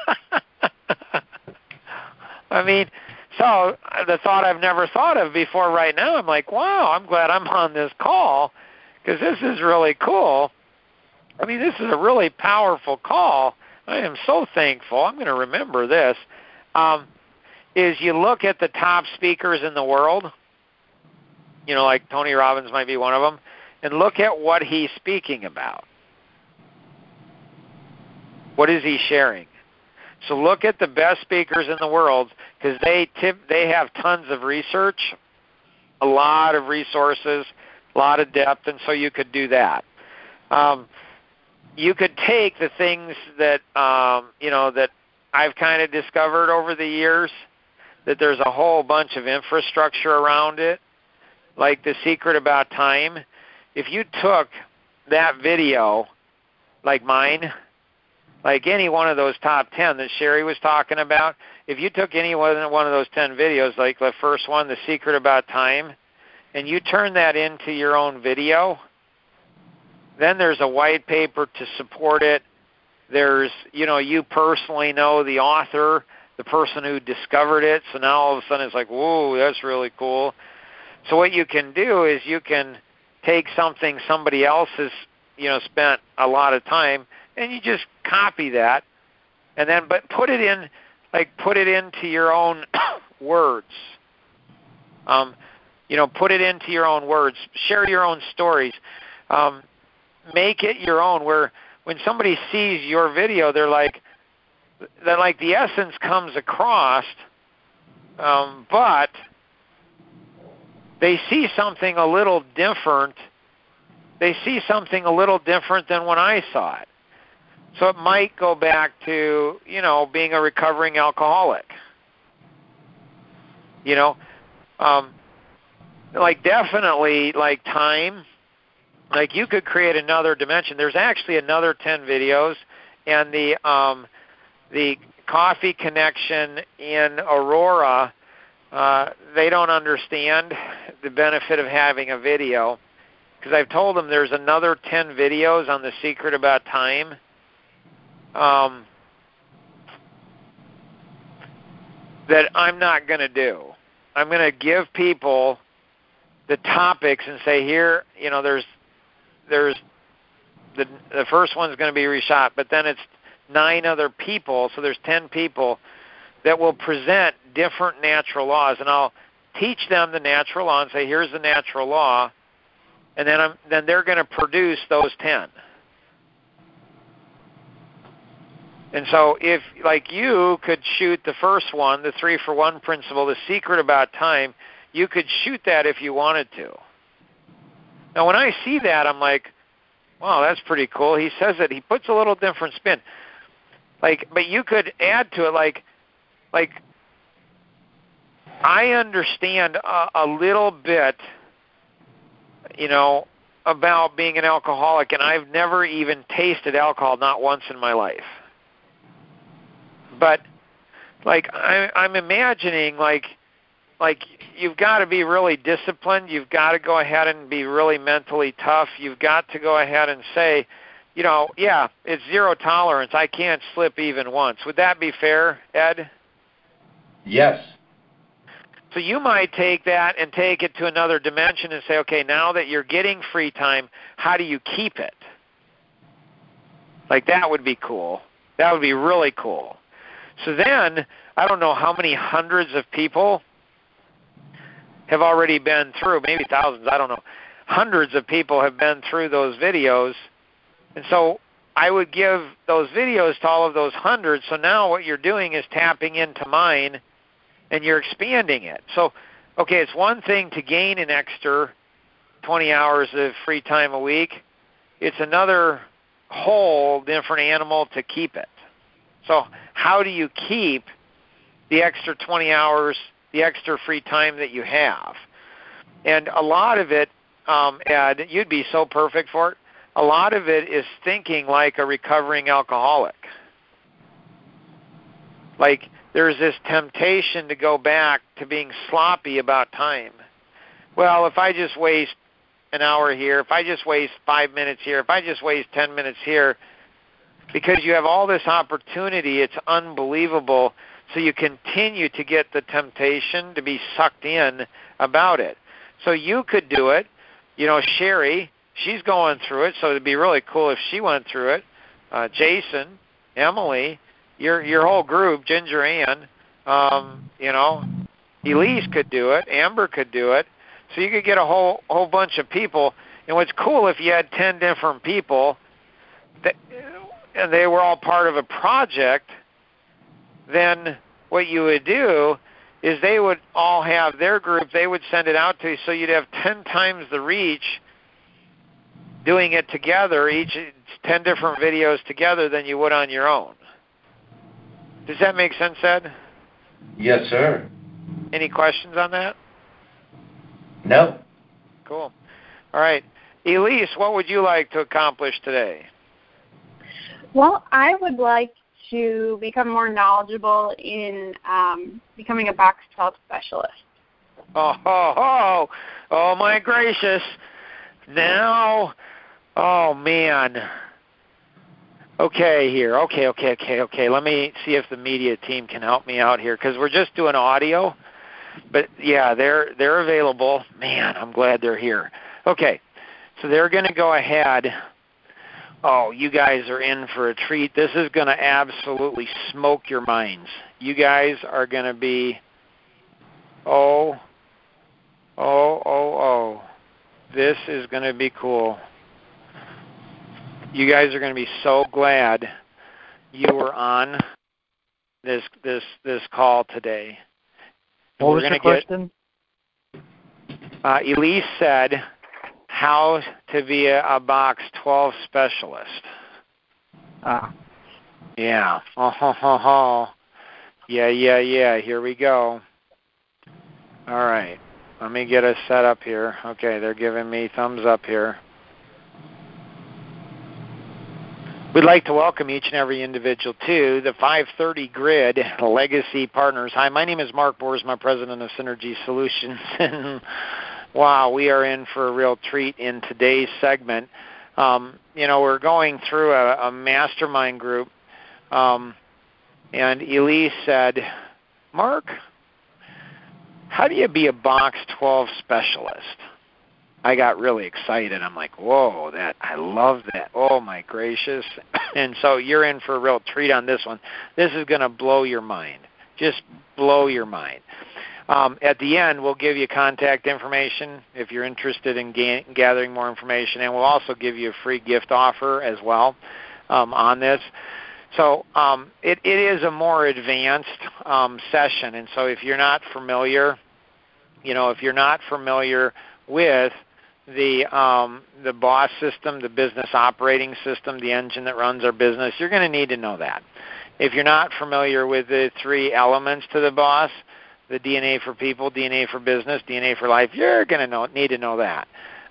I mean, so the thought I've never thought of before right now, I'm like, wow, I'm glad I'm on this call because this is really cool. I mean, this is a really powerful call. I am so thankful. I'm going to remember this. Is you look at the top speakers in the world, like Tony Robbins might be one of them, and look at what he's speaking about. What is he sharing? So look at the best speakers in the world because they have tons of research, a lot of resources, a lot of depth, and so you could do that. You could take the things that that I've kind of discovered over the years, that there's a whole bunch of infrastructure around it, like The Secret About Time. If you took that video, like mine, like any one of those top 10 that Sherry was talking about, if you took any one of those 10 videos, like the first one, The Secret About Time, and you turn that into your own video, then there's a white paper to support it. There's, you personally know the author, the person who discovered it, so now all of a sudden it's like, whoa, that's really cool. So what you can do is you can take something somebody else has, spent a lot of time, and you just copy that, and then but put it into your own words. Put it into your own words. Share your own stories. Make it your own. Where when somebody sees your video, they're like the essence comes across, but they see something a little different. They see something a little different than when I saw it. So it might go back to, being a recovering alcoholic. Definitely like time. Like you could create another dimension. There's actually another 10 videos, and the Coffee Connection in Aurora, they don't understand the benefit of having a video, because I've told them there's another 10 videos on The Secret About Time. That I'm not going to do. I'm going to give people the topics and say, here, there's the first one's going to be reshot, but then it's 9 other people, so there's 10 people that will present different natural laws, and I'll teach them the natural law and say, here's the natural law, and then they're going to produce those 10. And so if, like, you could shoot the first one, the 3-for-1 principle, the secret about time, you could shoot that if you wanted to. Now, when I see that, I'm like, wow, that's pretty cool. He says it. He puts a little different spin. Like, but you could add to it, like I understand a little bit, about being an alcoholic, and I've never even tasted alcohol, not once in my life. But, like, I'm imagining, like you've got to be really disciplined. You've got to go ahead and be really mentally tough. You've got to go ahead and say, yeah, it's zero tolerance. I can't slip even once. Would that be fair, Ed? Yes. So you might take that and take it to another dimension and say, okay, now that you're getting free time, how do you keep it? Like, that would be cool. That would be really cool. So then, I don't know how many hundreds of people have already been through, maybe thousands, I don't know. Hundreds of people have been through those videos. And so I would give those videos to all of those hundreds. So now what you're doing is tapping into mine, and you're expanding it. So, okay, it's one thing to gain an extra 20 hours of free time a week. It's another whole different animal to keep it. So how do you keep the extra 20 hours, the extra free time that you have? And a lot of it, Ed, you'd be so perfect for it. A lot of it is thinking like a recovering alcoholic. Like, there's this temptation to go back to being sloppy about time. Well, if I just waste an hour here, if I just waste 5 minutes here, if I just waste 10 minutes here, because you have all this opportunity, it's unbelievable. So you continue to get the temptation to be sucked in about it. So you could do it. Sherry, she's going through it, so it'd be really cool if she went through it. Jason, Emily, your whole group, Ginger Ann, Elise could do it, Amber could do it. So you could get a whole bunch of people. And what's cool, if you had 10 different people, and they were all part of a project, then what you would do is they would all have their group, they would send it out to you, so you'd have 10 times the reach doing it together, each 10 different videos together, than you would on your own. Does that make sense, Ed? Yes, sir. Any questions on that? No. Cool. All right. Elise, what would you like to accomplish today? Well, I would like to become more knowledgeable in becoming a Box 12 specialist. Oh, my gracious. Now, oh, man. Okay, here. Okay. Let me see if the media team can help me out here, because we're just doing audio. But, yeah, they're available. Man, I'm glad they're here. Okay, so they're going to go ahead. Oh, you guys are in for a treat. This is going to absolutely smoke your minds. You guys are going to be, this is going to be cool. You guys are going to be so glad you were on this call today. What was your question? Elise said, how to be a Box 12 specialist. Yeah. Yeah. Here we go. All right. Let me get us set up here. Okay, they're giving me thumbs up here. We'd like to welcome each and every individual to the 530 Grid Legacy Partners. Hi, my name is Mark Boersma, President of Synergy Solutions. Wow, we are in for a real treat in today's segment. We're going through a mastermind group, and Elise said, Mark, how do you be a Box 12 specialist? I got really excited. I'm like, whoa, I love that. Oh, my gracious. And so you're in for a real treat on this one. This is going to blow your mind. just blow your mind. At the end, we'll give you contact information if you're interested in gathering more information, and we'll also give you a free gift offer as well on this. So it is a more advanced session, and so if you're not familiar, with the BOSS system, the business operating system, the engine that runs our business, you're going to need to know that. If you're not familiar with the 3 elements to the BOSS, the DNA for people, DNA for business, DNA for life, you're going to need to know that.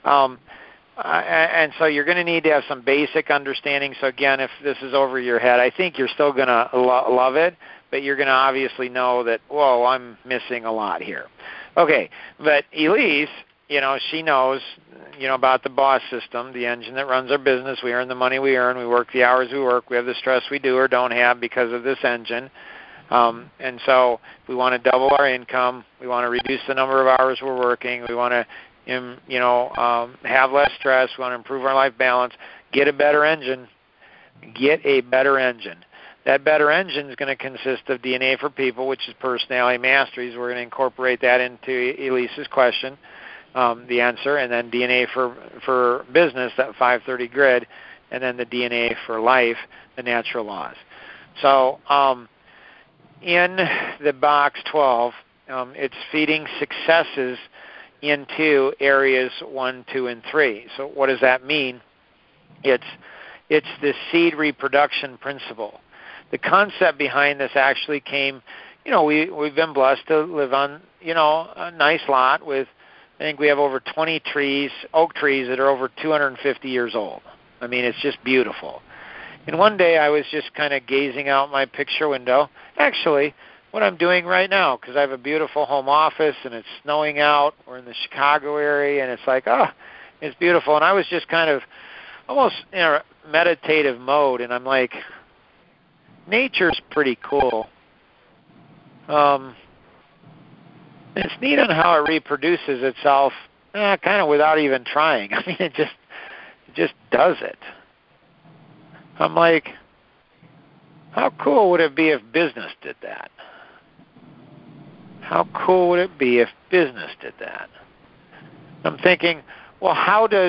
And so you're going to need to have some basic understanding. So again, if this is over your head, I think you're still going to love it, but you're going to obviously know that, whoa, I'm missing a lot here. Okay, but Elise, she knows, about the BOSS system, the engine that runs our business. We earn the money we earn. We work the hours we work. We have the stress we do or don't have because of this engine. And so we want to double our income. We want to reduce the number of hours we're working. We want to, have less stress. We want to improve our life balance. Get a better engine. Get a better engine. That better engine is going to consist of DNA for people, which is personality masteries. We're going to incorporate that into Elise's question, the answer, and then DNA for business, that 530 grid, and then the DNA for life, the natural laws. So in the box 12, it's feeding successes into areas 1, 2, and 3. So what does that mean? It's the seed reproduction principle. The concept behind this actually came, we've been blessed to live on, a nice lot with, I think we have over 20 trees, oak trees that are over 250 years old. I mean, it's just beautiful. And one day I was just kind of gazing out my picture window, actually what I'm doing right now, because I have a beautiful home office and it's snowing out. We're in the Chicago area and it's like, it's beautiful. And I was just kind of almost in a meditative mode, and I'm like, nature's pretty cool. It's neat on how it reproduces itself, kind of without even trying. I mean, it just does it. I'm like, how cool would it be if business did that? How cool would it be if business did that? I'm thinking, well, how do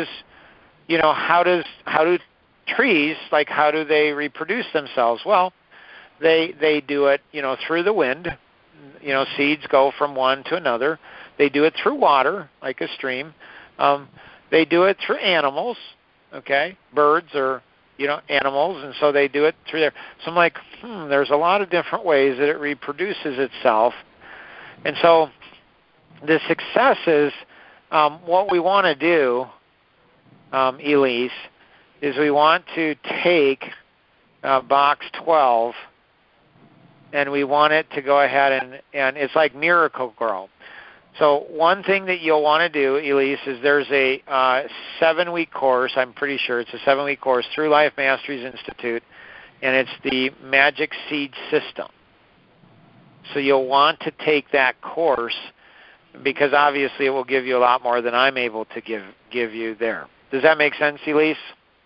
trees, like, how do they reproduce themselves? Well, they do it, through the wind. Seeds go from one to another. They do it through water, like a stream. They do it through animals, okay? Birds or, animals, and so they do it through there. So I'm like, there's a lot of different ways that it reproduces itself. And so the successes, what we want to do, Elise, is we want to take box 12 and we want it to go ahead and it's like Miracle-Gro. So one thing that you'll want to do, Elise, is there's a 7-week course. I'm pretty sure it's a 7-week course through Life Masteries Institute, and it's the Magic Seed System. So you'll want to take that course because obviously it will give you a lot more than I'm able to give you there. Does that make sense, Elise?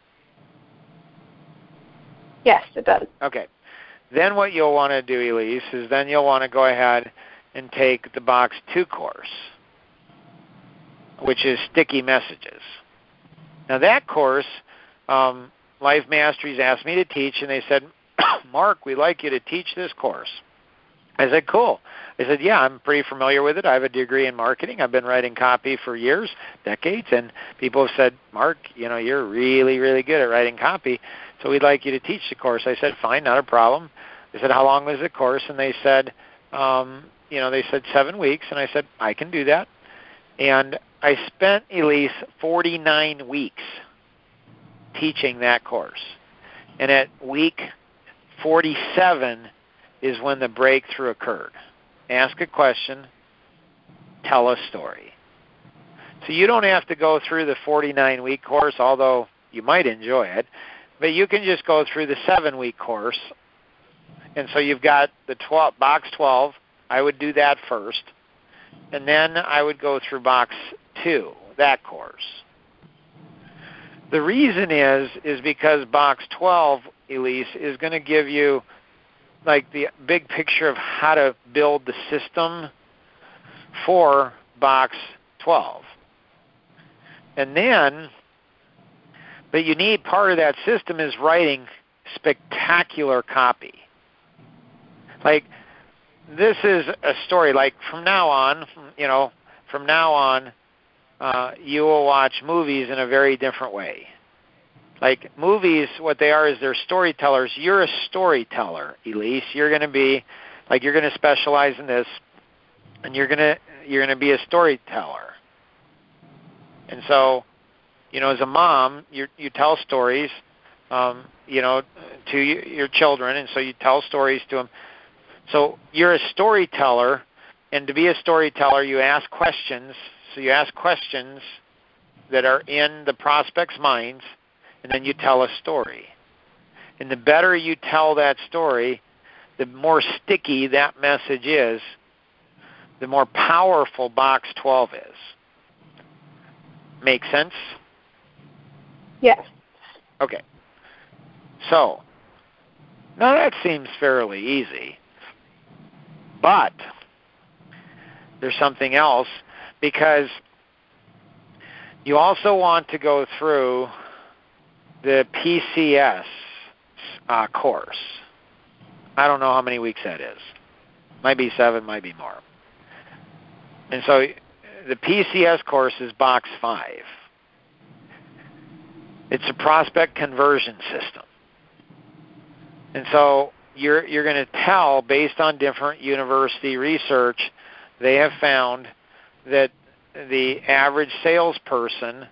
Yes, it does. Okay. Then what you'll want to do, Elise, is then you'll want to go ahead and take the box 2 course, which is Sticky Messages. Now that course, Life Masteries asked me to teach, and they said, Mark, we'd like you to teach this course. I said, cool. I said, yeah, I'm pretty familiar with it. I have a degree in marketing. I've been writing copy for years, decades, and people have said, Mark, you're really, really good at writing copy, so we'd like you to teach the course. I said, fine, not a problem. I said, how long was the course? And they said, they said 7 weeks, and I said, I can do that. And I spent, Elise, 49 weeks teaching that course. And at week 47 is when the breakthrough occurred. Ask a question, tell a story. So you don't have to go through the 49-week course, although you might enjoy it, but you can just go through the 7-week course. And so you've got the box 12. I would do that first. And then I would go through box 2, that course. The reason is because box 12, Elise, is going to give you like the big picture of how to build the system for box 12. And then, but you need, part of that system is writing spectacular copy. Like, this is a story, like from now on, you will watch movies in a very different way. Like, movies, what they are is they're storytellers. You're a storyteller, Elise. You're going to be, like, you're going to specialize in this, and you're going to be a storyteller. And so, as a mom, you tell stories, to your children, and so you tell stories to them. So you're a storyteller, and to be a storyteller, you ask questions. So you ask questions that are in the prospect's minds, and then you tell a story. And the better you tell that story, the more sticky that message is, the more powerful box 12 is. Make sense? Yes. Okay. So, now that seems fairly easy. But there's something else, because you also want to go through the PCS course. I don't know how many weeks that is. Might be 7, might be more. And so the PCS course is box 5. It's a prospect conversion system. And so you're going to tell, based on different university research, they have found that the average salesperson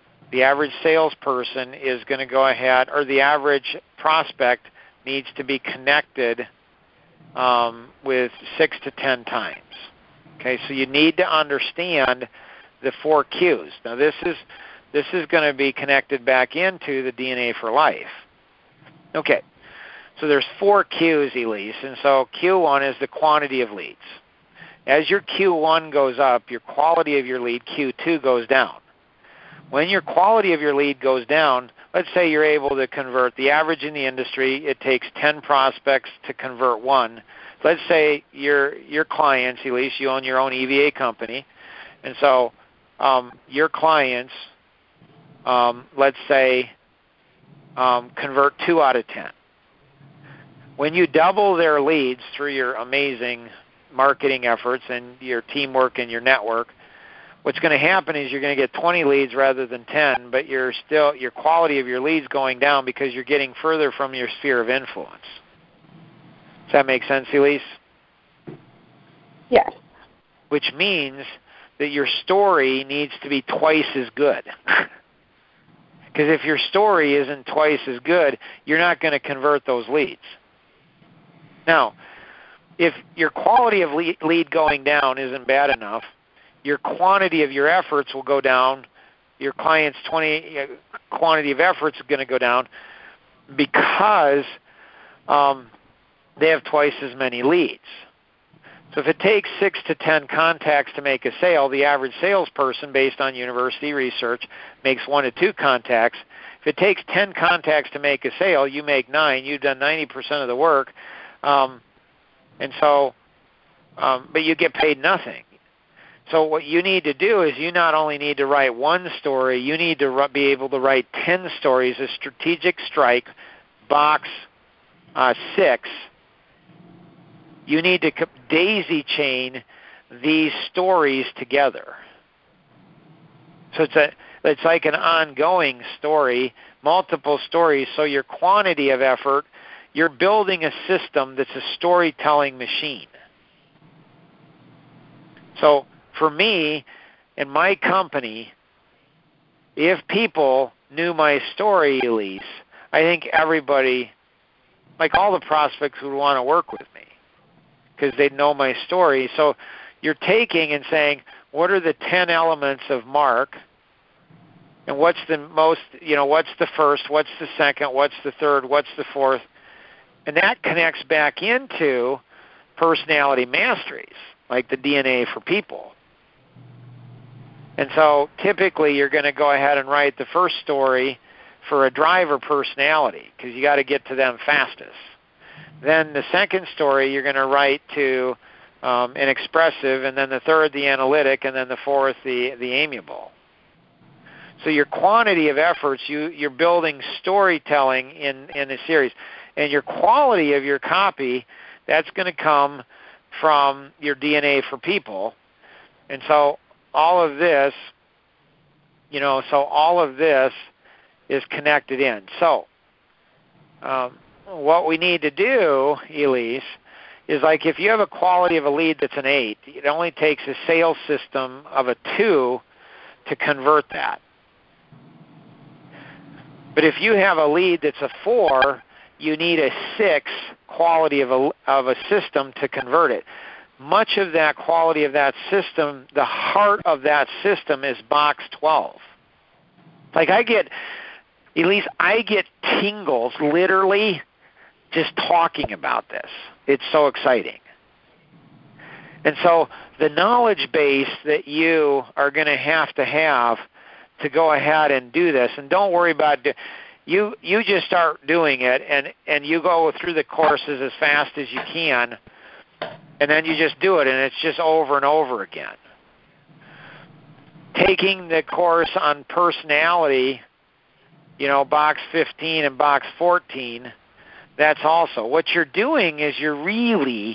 is going to go ahead, or the average prospect needs to be connected with 6 to 10 times. Okay, so you need to understand the 4 Qs. Now this is going to be connected back into the DNA for Life. Okay, so there's 4 Qs, Elise, and so Q1 is the quantity of leads. As your Q1 goes up, your quality of your lead, Q2, goes down. When your quality of your lead goes down, let's say you're able to convert, the average in the industry, it takes 10 prospects to convert 1. Let's say your clients, Elise, you own your own EVA company, and so your clients, let's say, convert 2 out of 10. When you double their leads through your amazing marketing efforts and your teamwork and your network, what's going to happen is you're going to get 20 leads rather than 10, but your quality of your leads going down because you're getting further from your sphere of influence. Does that make sense, Elise? Yes. Which means that your story needs to be twice as good. Because if your story isn't twice as good, you're not going to convert those leads. Now, if your quality of lead going down isn't bad enough, your quantity of your efforts will go down. Your client's quantity of efforts is going to go down because they have twice as many leads. So if it takes 6 to 10 contacts to make a sale, the average salesperson, based on university research, makes 1 to 2 contacts. If it takes 10 contacts to make a sale, you make 9. You've done 90% of the work. But you get paid nothing. So what you need to do is you not only need to write 1 story, you need to be able to write 10 stories, a strategic strike, box 6. You need to daisy chain these stories together. So it's like an ongoing story, multiple stories. So your quantity of effort, you're building a system that's a storytelling machine. So for me and my company, if people knew my story, Elise, I think everybody, like all the prospects, would want to work with me because they'd know my story. So you're taking and saying, what are the 10 elements of Mark? And what's the most, what's the first, what's the second, what's the third, what's the fourth? And that connects back into personality masteries, like the DNA for people. And so typically you're going to go ahead and write the first story for a driver personality because you got to get to them fastest. Then the second story you're going to write to an expressive, and then the third the analytic, and then the fourth the amiable. So your quantity of efforts, you're building storytelling in a series. And your quality of your copy, that's going to come from your DNA for people. And so all of this, is connected in. So what we need to do, Elise, is like if you have a quality of a lead that's an 8, it only takes a sales system of a 2 to convert that. But if you have a lead that's a 4, you need a 6 quality of a system to convert it. Much of that quality of that system, the heart of that system is box 12. Like I get tingles literally just talking about this. It's so exciting. And so the knowledge base that you are going to have to go ahead and do this, and don't worry about you just start doing it, and you go through the courses as fast as you can, and then you just do it, and it's just over and over again. Taking the course on personality, box 15 and box 14, that's also. What you're doing is you're really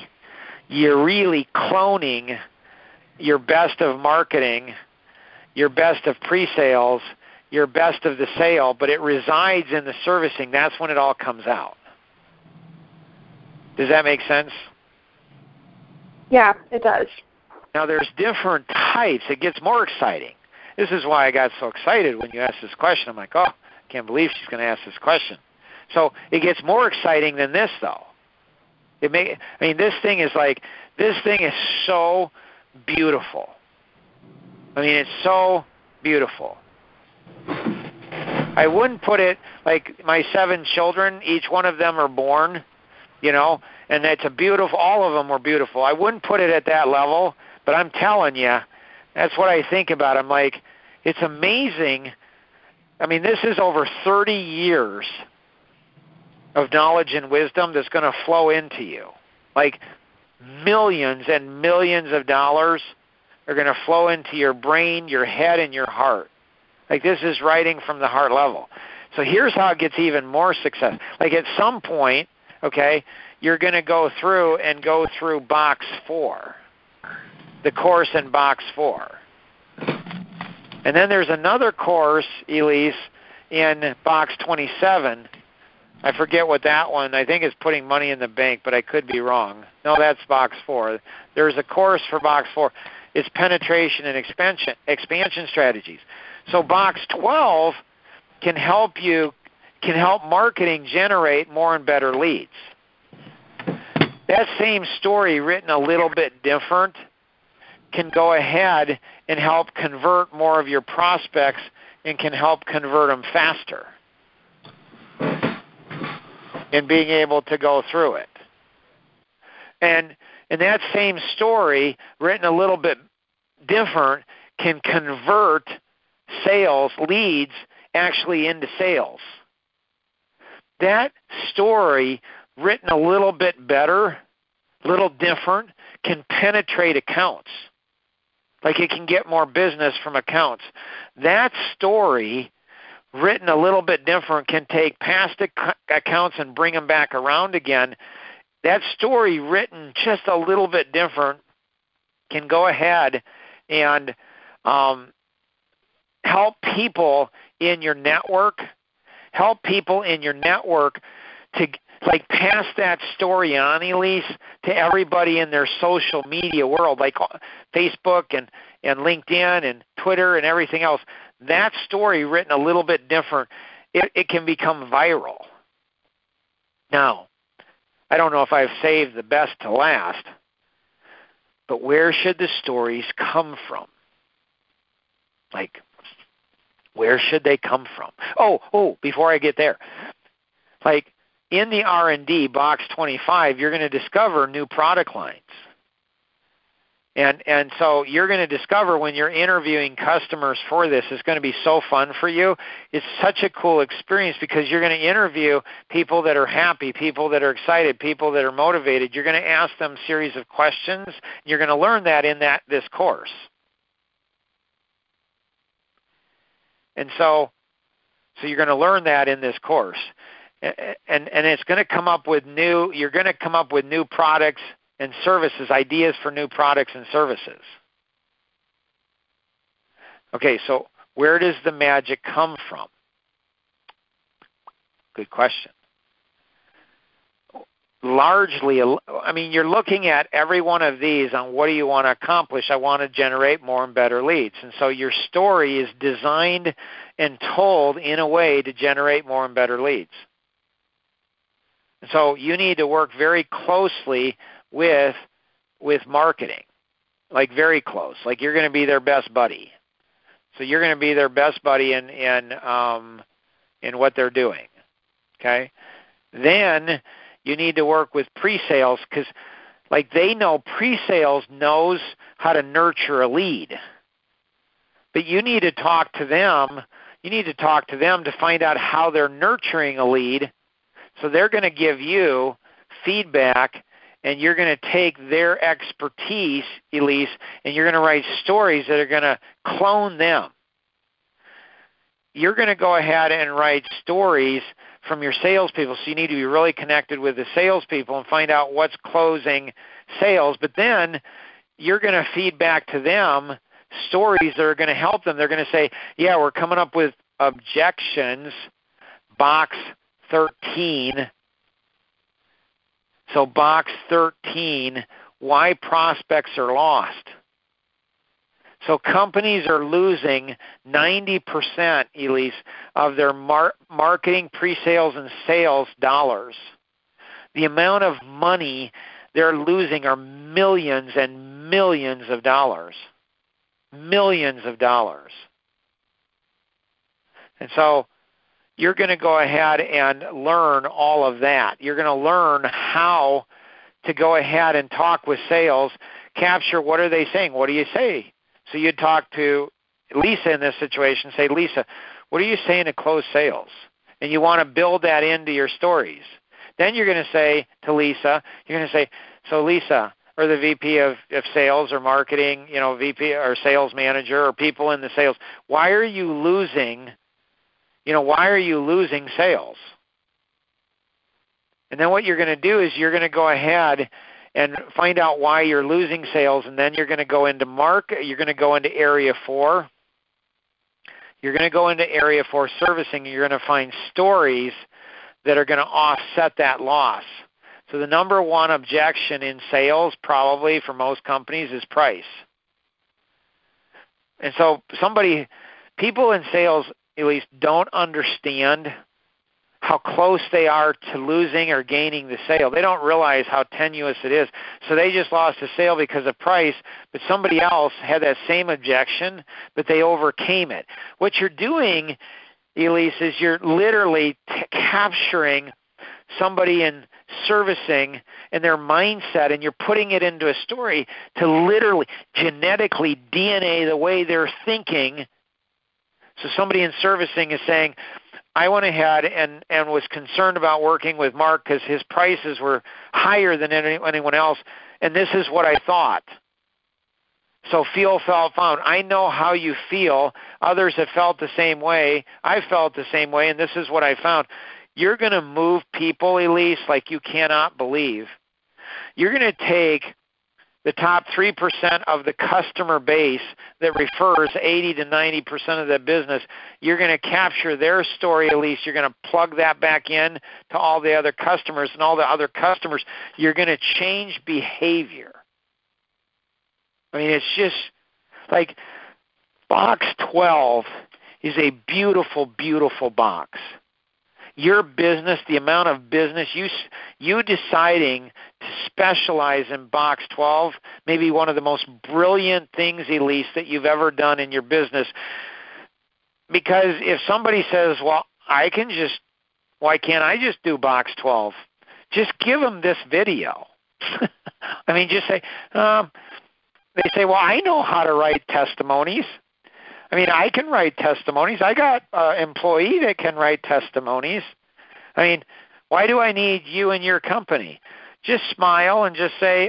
cloning your best of marketing, your best of pre-sales, your best of the sale, but it resides in the servicing. That's when it all comes out. Does that make sense? Yeah, it does. Now, there's different types. It gets more exciting. This is why I got so excited when you asked this question. I'm like, oh, I can't believe she's going to ask this question. So it gets more exciting than this, though. This thing is so beautiful. It's so beautiful. I wouldn't put it like my 7 children, each one of them are born, and it's a beautiful, all of them were beautiful. I wouldn't put it at that level, but I'm telling you, that's what I think about. I'm like, it's amazing. This is over 30 years of knowledge and wisdom that's going to flow into you. Like millions and millions of dollars are going to flow into your brain, your head, and your heart. Like this is writing from the heart level. So here's how it gets even more success. Like at some point, okay, you're going to go through box 4, the course in box 4. And then there's another course, Elise, in box 27. I forget what that one, I think it's putting money in the bank, but I could be wrong. No, that's box 4. There's a course for box 4. It's penetration and expansion strategies. So box 12 can help marketing generate more and better leads. That same story written a little bit different can go ahead and help convert more of your prospects and can help convert them faster in being able to go through it. And that same story written a little bit different can convert sales leads actually into sales. That story written a little bit better, a little different, can penetrate accounts. Like it can get more business from accounts. That story written a little bit different can take past accounts and bring them back around again. That story written just a little bit different can go ahead and help people in your network to like pass that story on, Elise, to everybody in their social media world, like Facebook and LinkedIn and Twitter and everything else. That story written a little bit different, it can become viral. Now, I don't know if I've saved the best to last, but where should the stories come from? Like, where should they come from? Oh, before I get there, like in the R&D, box 25, you're going to discover new product lines. And so you're going to discover when you're interviewing customers for this, it's going to be so fun for you. It's such a cool experience because you're going to interview people that are happy, people that are excited, people that are motivated. You're going to ask them a series of questions. You're going to learn that in this course. And so you're going to learn that in this course. And it's going to come up with you're going to come up with new products and services, ideas for new products and services. Okay, so where does the magic come from? Good question. Largely, I mean, you're looking at every one of these on what do you want to accomplish? I want to generate more and better leads. And so your story is designed and told in a way to generate more and better leads. And so you need to work very closely with marketing, like very close. Like you're going to be their best buddy. So you're going to be their best buddy in what they're doing. Okay? Then you need to work with pre-sales because like they know pre-sales knows how to nurture a lead. But you need to talk to them. You need to talk to them to find out how they're nurturing a lead. So they're going to give you feedback, and you're going to take their expertise, Elise, and you're going to write stories that are going to clone them. You're going to go ahead and write stories from your salespeople, so you need to be really connected with the salespeople and find out what's closing sales. But then you're going to feed back to them stories that are going to help them. They're going to say, yeah, we're coming up with objections, box 13. So box 13, why prospects are lost. So companies are losing 90%, Elise, of their marketing, pre-sales, and sales dollars. The amount of money they're losing are millions and millions of dollars. Millions of dollars. And so you're going to go ahead and learn all of that. You're going to learn how to go ahead and talk with sales, capture what are they saying, what do you say? So you'd talk to Lisa in this situation, say, Lisa, what are you saying to close sales? And you want to build that into your stories. Then you're going to say to Lisa, you're going to say, so Lisa, or the VP of sales or marketing, VP or sales manager or people in the sales, why are you losing sales? And then what you're going to do is you're going to go ahead and find out why you're losing sales, and then you're going to go into you're going to go into area 4. You're going to go into area 4 servicing, and you're going to find stories that are going to offset that loss. So the number one objection in sales probably for most companies is price. And so people in sales at least don't understand how close they are to losing or gaining the sale. They don't realize how tenuous it is. So they just lost a sale because of price, but somebody else had that same objection, but they overcame it. What you're doing, Elise, is you're literally capturing somebody in servicing and their mindset, and you're putting it into a story to literally genetically DNA the way they're thinking. So somebody in servicing is saying, I went ahead and was concerned about working with Mark because his prices were higher than anyone else, and this is what I thought. So feel, felt, found. I know how you feel. Others have felt the same way. I felt the same way, and this is what I found. You're going to move people, Elise, like you cannot believe. You're going to take the top 3% of the customer base that refers 80 to 90% of the business. You're going to capture their story, Elise. You're going to plug that back in to all the other customers, and all the other customers, you're going to change behavior. I mean, it's just like box 12 is a beautiful, beautiful box. Your business, the amount of business, you deciding to specialize in box 12, maybe one of the most brilliant things, Elise, that you've ever done in your business. Because if somebody says, well, why can't I just do box 12? Just give them this video. I mean, just say, they say, well, I know how to write testimonies. I mean, I can write testimonies. I got an employee that can write testimonies. I mean, why do I need you and your company? Just smile and just say,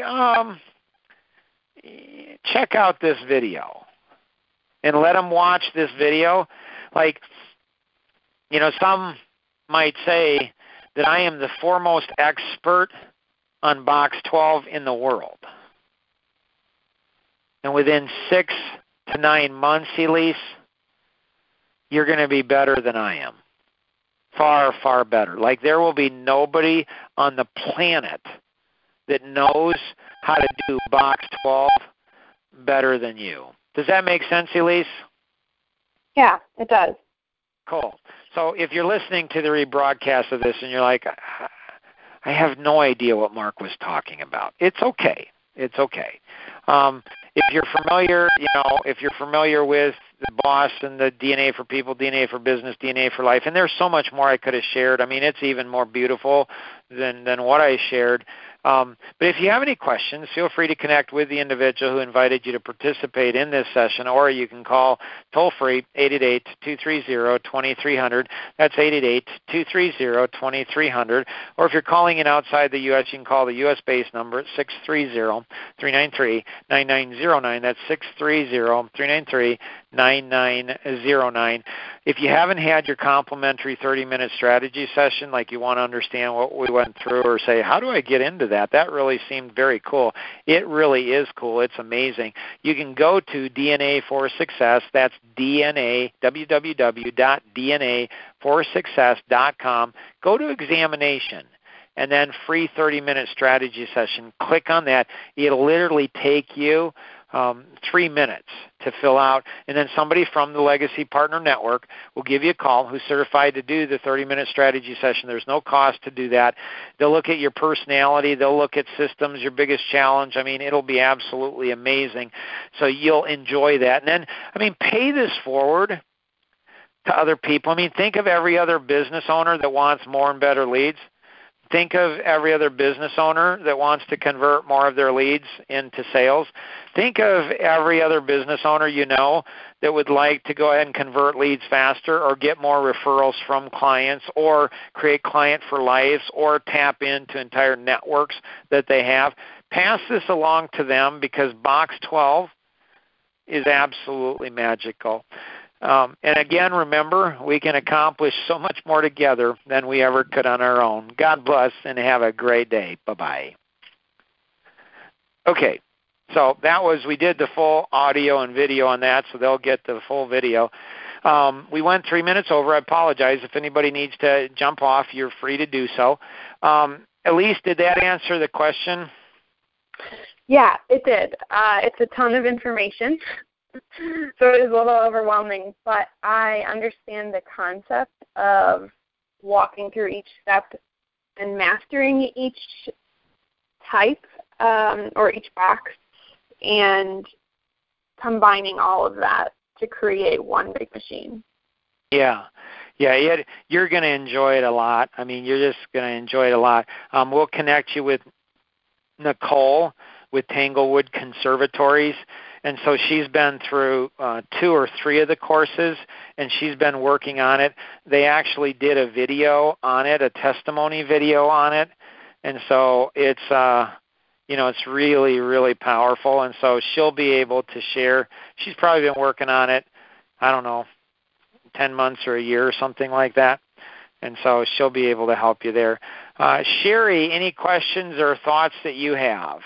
check out this video. And let them watch this video. Like, some might say that I am the foremost expert on Box 12 in the world. And within 6 to 9 months, Elise, you're going to be better than I am. Far, far better. Like, there will be nobody on the planet that knows how to do Box 12 better than you. Does that make sense, Elise? Yeah, it does. Cool. So if you're listening to the rebroadcast of this and you're like, I have no idea what Mark was talking about, it's okay. It's okay. If you're familiar with the BOSS and the DNA for People, DNA for Business, DNA for Life, and there's so much more I could have shared. I mean, it's even more beautiful than what I shared. But if you have any questions, feel free to connect with the individual who invited you to participate in this session, or you can call toll-free 888-230-2300. That's 888-230-2300. Or if you're calling in outside the U.S., you can call the U.S.-based number at 630-393-9909. That's 630-393-9909. If you haven't had your complimentary 30-minute strategy session, like you want to understand what we went through or say, how do I get into that? That really seemed very cool. It really is cool. It's amazing. You can go to DNA for Success. That's DNA, www.dna4success.com. Go to examination and then free 30-minute strategy session. Click on that. It'll literally take you 3 minutes to fill out, and then somebody from the Legacy Partner Network will give you a call who's certified to do the 30-minute strategy session. There's no cost to do that. They'll look at your personality. They'll look at systems, your biggest challenge. I mean, it'll be absolutely amazing. So you'll enjoy that. And then, pay this forward to other people. Think of every other business owner that wants more and better leads. Think of every other business owner that wants to convert more of their leads into sales. Think of every other business owner that would like to go ahead and convert leads faster or get more referrals from clients or create client for lives or tap into entire networks that they have. Pass this along to them because Box 12 is absolutely magical. And again, remember, we can accomplish so much more together than we ever could on our own. God bless and have a great day. Bye-bye. Okay, so we did the full audio and video on that, so they'll get the full video. We went 3 minutes over. I apologize. If anybody needs to jump off, you're free to do so. Elise, did that answer the question? Yeah, it did. It's a ton of information. So it was a little overwhelming, but I understand the concept of walking through each step and mastering each type or each box and combining all of that to create one big machine. Yeah, you're going to enjoy it a lot. You're just going to enjoy it a lot. We'll connect you with Nicole with Tanglewood Conservatories. And so she's been through 2 or 3 of the courses, and she's been working on it. They actually did a video on it, a testimony video on it. And so it's, it's really, really powerful. And so she'll be able to share. She's probably been working on it, 10 months or a year or something like that. And so she'll be able to help you there. Sherry, any questions or thoughts that you have?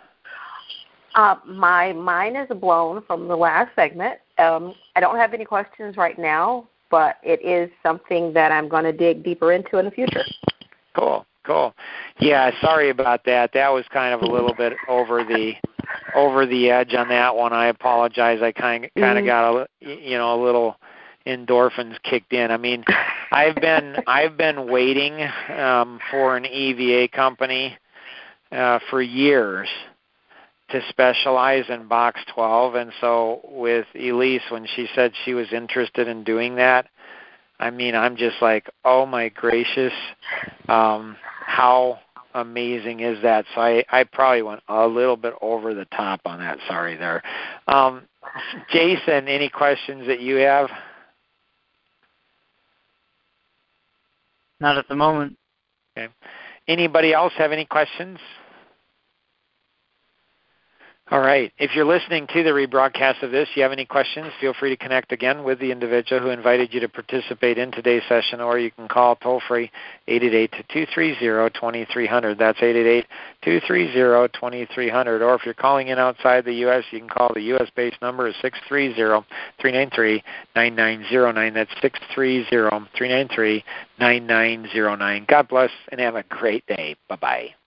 My mind is blown from the last segment. I don't have any questions right now, but it is something that I'm going to dig deeper into in the future. Cool. Yeah, sorry about that. That was kind of a little bit over the edge on that one. I apologize. I kind of got a little endorphins kicked in. I've been waiting for an EVA company for years to specialize in Box 12, and so with Elise, when she said she was interested in doing that, I'm just like, oh my gracious, how amazing is that? So I probably went a little bit over the top on that. Sorry there. Jason, any questions that you have? Not at the moment. Okay. Anybody else have any questions? All right. If you're listening to the rebroadcast of this, you have any questions, feel free to connect again with the individual who invited you to participate in today's session, or you can call toll-free 888-230-2300. That's 888-230-2300. Or if you're calling in outside the U.S., you can call the U.S.-based number is 630-393-9909. That's 630-393-9909. God bless and have a great day. Bye-bye.